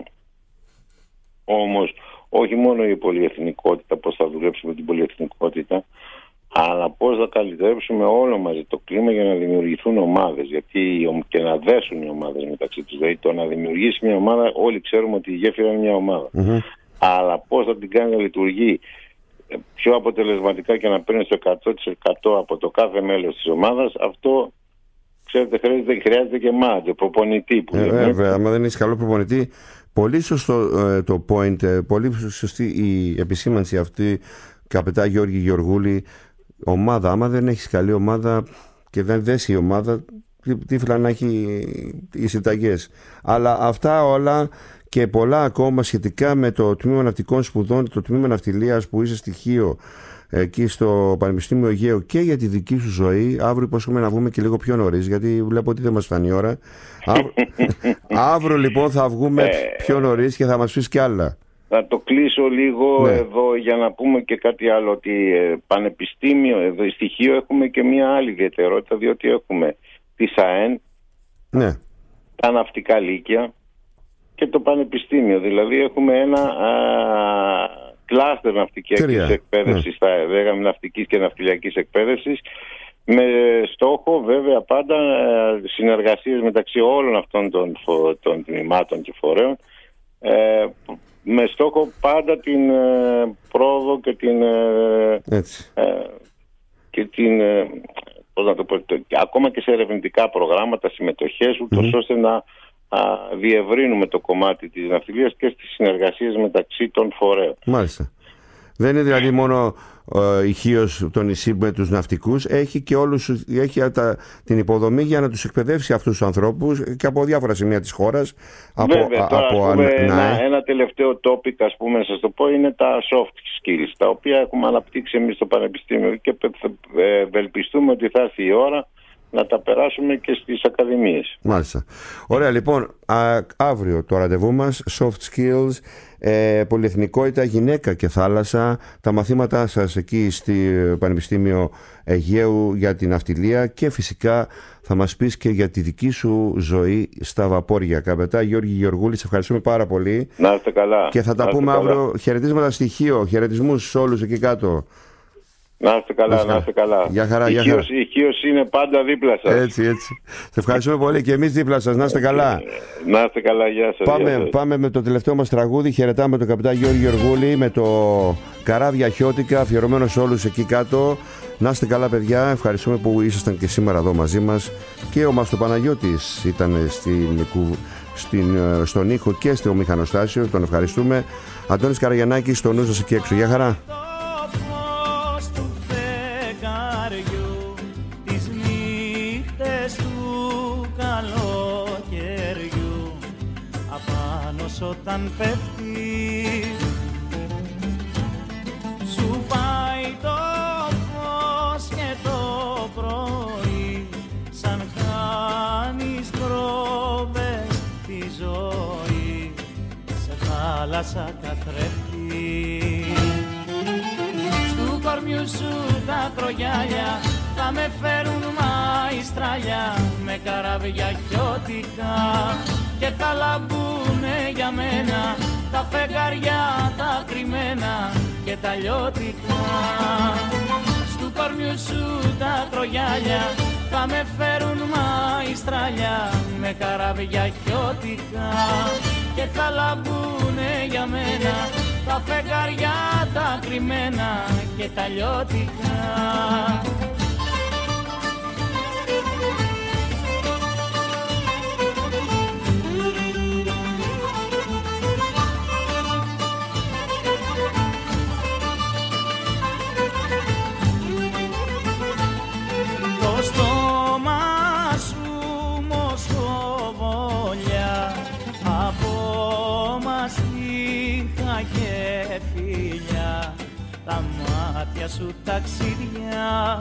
όμως όχι μόνο η πολυεθνικότητα, πώς θα δουλέψουμε την πολυεθνικότητα, αλλά πώς θα καλυτερέψουμε όλο μαζί το κλίμα για να δημιουργηθούν ομάδες, γιατί και να δέσουν οι ομάδες μεταξύ τους. Δηλαδή το να δημιουργήσει μια ομάδα, όλοι ξέρουμε ότι η γέφυρα είναι μια ομάδα. Mm-hmm. Αλλά πώς θα την κάνει να λειτουργεί πιο αποτελεσματικά και να παίρνει το εκατό τοις εκατό από το κάθε μέλος της ομάδας, αυτό ξέρετε χρειάζεται, χρειάζεται και μάτζο, προπονητή που ε, λέμε. Βέβαια, άμα δεν έχει καλό προπονητή, πολύ σωστό ε, το point, ε, πολύ σωστή η επισήμανση αυτή, καπετά Γιώργη Γεωργούλη. Ομάδα, άμα δεν έχεις καλή ομάδα και δεν δέσει η ομάδα, τύφλα να έχει οι συνταγές. Αλλά αυτά όλα και πολλά ακόμα σχετικά με το Τμήμα Ναυτικών Σπουδών, το Τμήμα Ναυτιλίας που είσαι στοιχείο εκεί στο Πανεπιστήμιο Αιγαίου και για τη δική σου ζωή, αύριο υπόσχομαι να βγούμε και λίγο πιο νωρίς, γιατί βλέπω ότι δεν μας φτάνει η ώρα. Αύριο, αύριο λοιπόν θα βγούμε πιο νωρίς και θα μας πεις κι άλλα. Θα το κλείσω λίγο ναι. εδώ για να πούμε και κάτι άλλο, ότι ε, πανεπιστήμιο, εδώ στοιχείο έχουμε και μια άλλη ιδιαιτερότητα, διότι έχουμε τη ΣΑΕΝ, ναι. τα ναυτικά λύκεια και το πανεπιστήμιο. Δηλαδή έχουμε ένα α, κλάστερ ναυτικής εκπαίδευσης, ναι. θα λέγαμε ναυτικής και ναυτιλιακής εκπαίδευσης, με στόχο βέβαια πάντα συνεργασίες μεταξύ όλων αυτών των, των τμήματων και φορέων, ε, με στόχο πάντα την ε, πρόοδο και την ε, ε, και την ε, πώς να το πω, το, ακόμα και σε ερευνητικά προγράμματα, συμμετοχές, ούτως mm-hmm. ώστε να α, διευρύνουμε το κομμάτι της ναυτιλίας και στις συνεργασίες μεταξύ των φορέων. Μάλιστα. Δεν είναι δηλαδή μόνο ε, ηχείος το νησί με τους ναυτικούς, έχει και όλους, έχει τα, την υποδομή για να τους εκπαιδεύσει αυτούς τους ανθρώπους και από διάφορα σημεία της χώρας. Βέβαια, από, τώρα, από, πούμε, α, ένα, ένα τελευταίο topic, ας πούμε, να σας το πω, είναι τα soft skills, τα οποία έχουμε αναπτύξει εμείς στο Πανεπιστήμιο και ευελπιστούμε ότι θα έρθει η ώρα να τα περάσουμε και στις ακαδημίες. Μάλιστα. Ωραία, λοιπόν, α, αύριο το ραντεβού μας, soft skills, ε, πολυεθνικότητα, γυναίκα και θάλασσα, τα μαθήματά σας εκεί στο Πανεπιστήμιο Αιγαίου για την ναυτιλία και φυσικά θα μας πεις και για τη δική σου ζωή στα βαπόρια. Καπετά Γιώργη Γεωργούλη, σε ευχαριστούμε πάρα πολύ. Να είστε καλά. Και θα τα πούμε αύριο. Χαιρετίσματα στοιχείο, χαιρετισμούς σε όλους εκεί κάτω. Να είστε καλά, να είστε καλά. Γεια χαρά, η γεια Χίος, η Χίος είναι πάντα δίπλα σας. Έτσι, έτσι. Σε ευχαριστούμε πολύ και εμείς δίπλα σας. Να είστε καλά. Να είστε καλά, γεια σας. Πάμε, γεια σας. πάμε με το τελευταίο μας τραγούδι. Χαιρετάμε τον καπετάν Γιώργη Γεωργούλη με το Καράβια Χιώτικα, αφιερωμένο σε όλους εκεί κάτω. Να είστε καλά, παιδιά. Ευχαριστούμε που ήσασταν και σήμερα εδώ μαζί μας. Και ο Μαστοπαναγιώτης ήταν στην, στην, στον ήχο και στο μηχανοστάσιο. Τον ευχαριστούμε. Αντώνης Καραγιαννάκης, στο νου σας εκεί έξω. Γεια χαρά. Όταν πέφτει σου πάει το φως και το πρωί σαν χάνεις πρόβες τη ζωή σε θάλασσα καθρέφτη. Στου κορμιού σου τα κρογιάλια θα με φέρουν μαϊστράλια με καράβια χιώτικα και θα λαμπούνε για μένα τα φεγγαριά τα κρυμμένα και τα λιώτικα. Στου κορμιού σου τα κρογιάλια θα με φέρουν μαϊστράλια με καράβια χιώτικα και θα λαμπούνε για μένα τα φεγγαριά τα κρυμμένα και τα λιώτικα. Και φιλιά, τα μάτια σου ταξίδια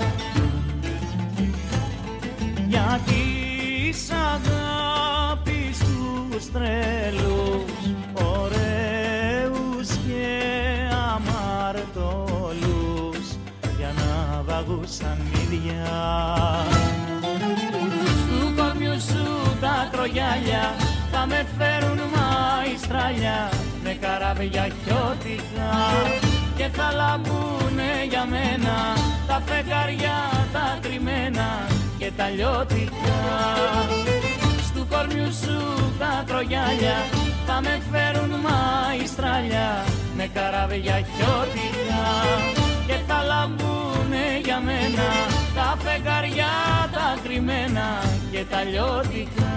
για της αγάπης τους τρελούς, ωραίους και αμαρτωλούς για να βαγούσαν ίδια. Στου κορμιού σου τα κρογιάλια θα με φέρουν μαϊστράλια με καράβια χιώτικα και θα λαμπούνε για μένα τα φεγγαριά τα κρυμμένα και τα λιώτικα. Στου κορμιού σου τα κρογιάλια θα με φέρουν μαϊστράλια με καράβια χιώτικα και θα λαμπούνε για μένα τα φεγγαριά τα κρυμμένα και τα λιώτικα.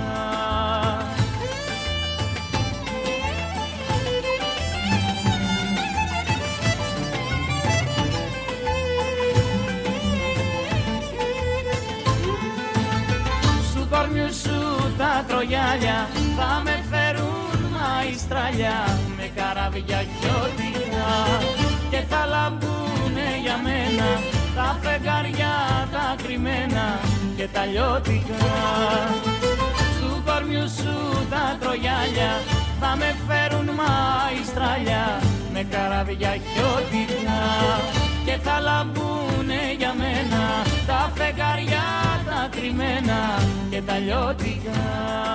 Κορμιού σου τα κρογιάλια θα με φέρουν μαϊστράλια με καράβια χιώτικα και θα λαμπούνε για μένα τα φεγγαριά τα κρυμμένα και τα λιώτικα. Στου κορμιού σου τα κρογιάλια θα με φέρουν μαϊστράλια με καράβια χιώτικα και θα λαμπούνε για μένα τα φεγγαριά τα κρυμμένα και τα λιώτικα.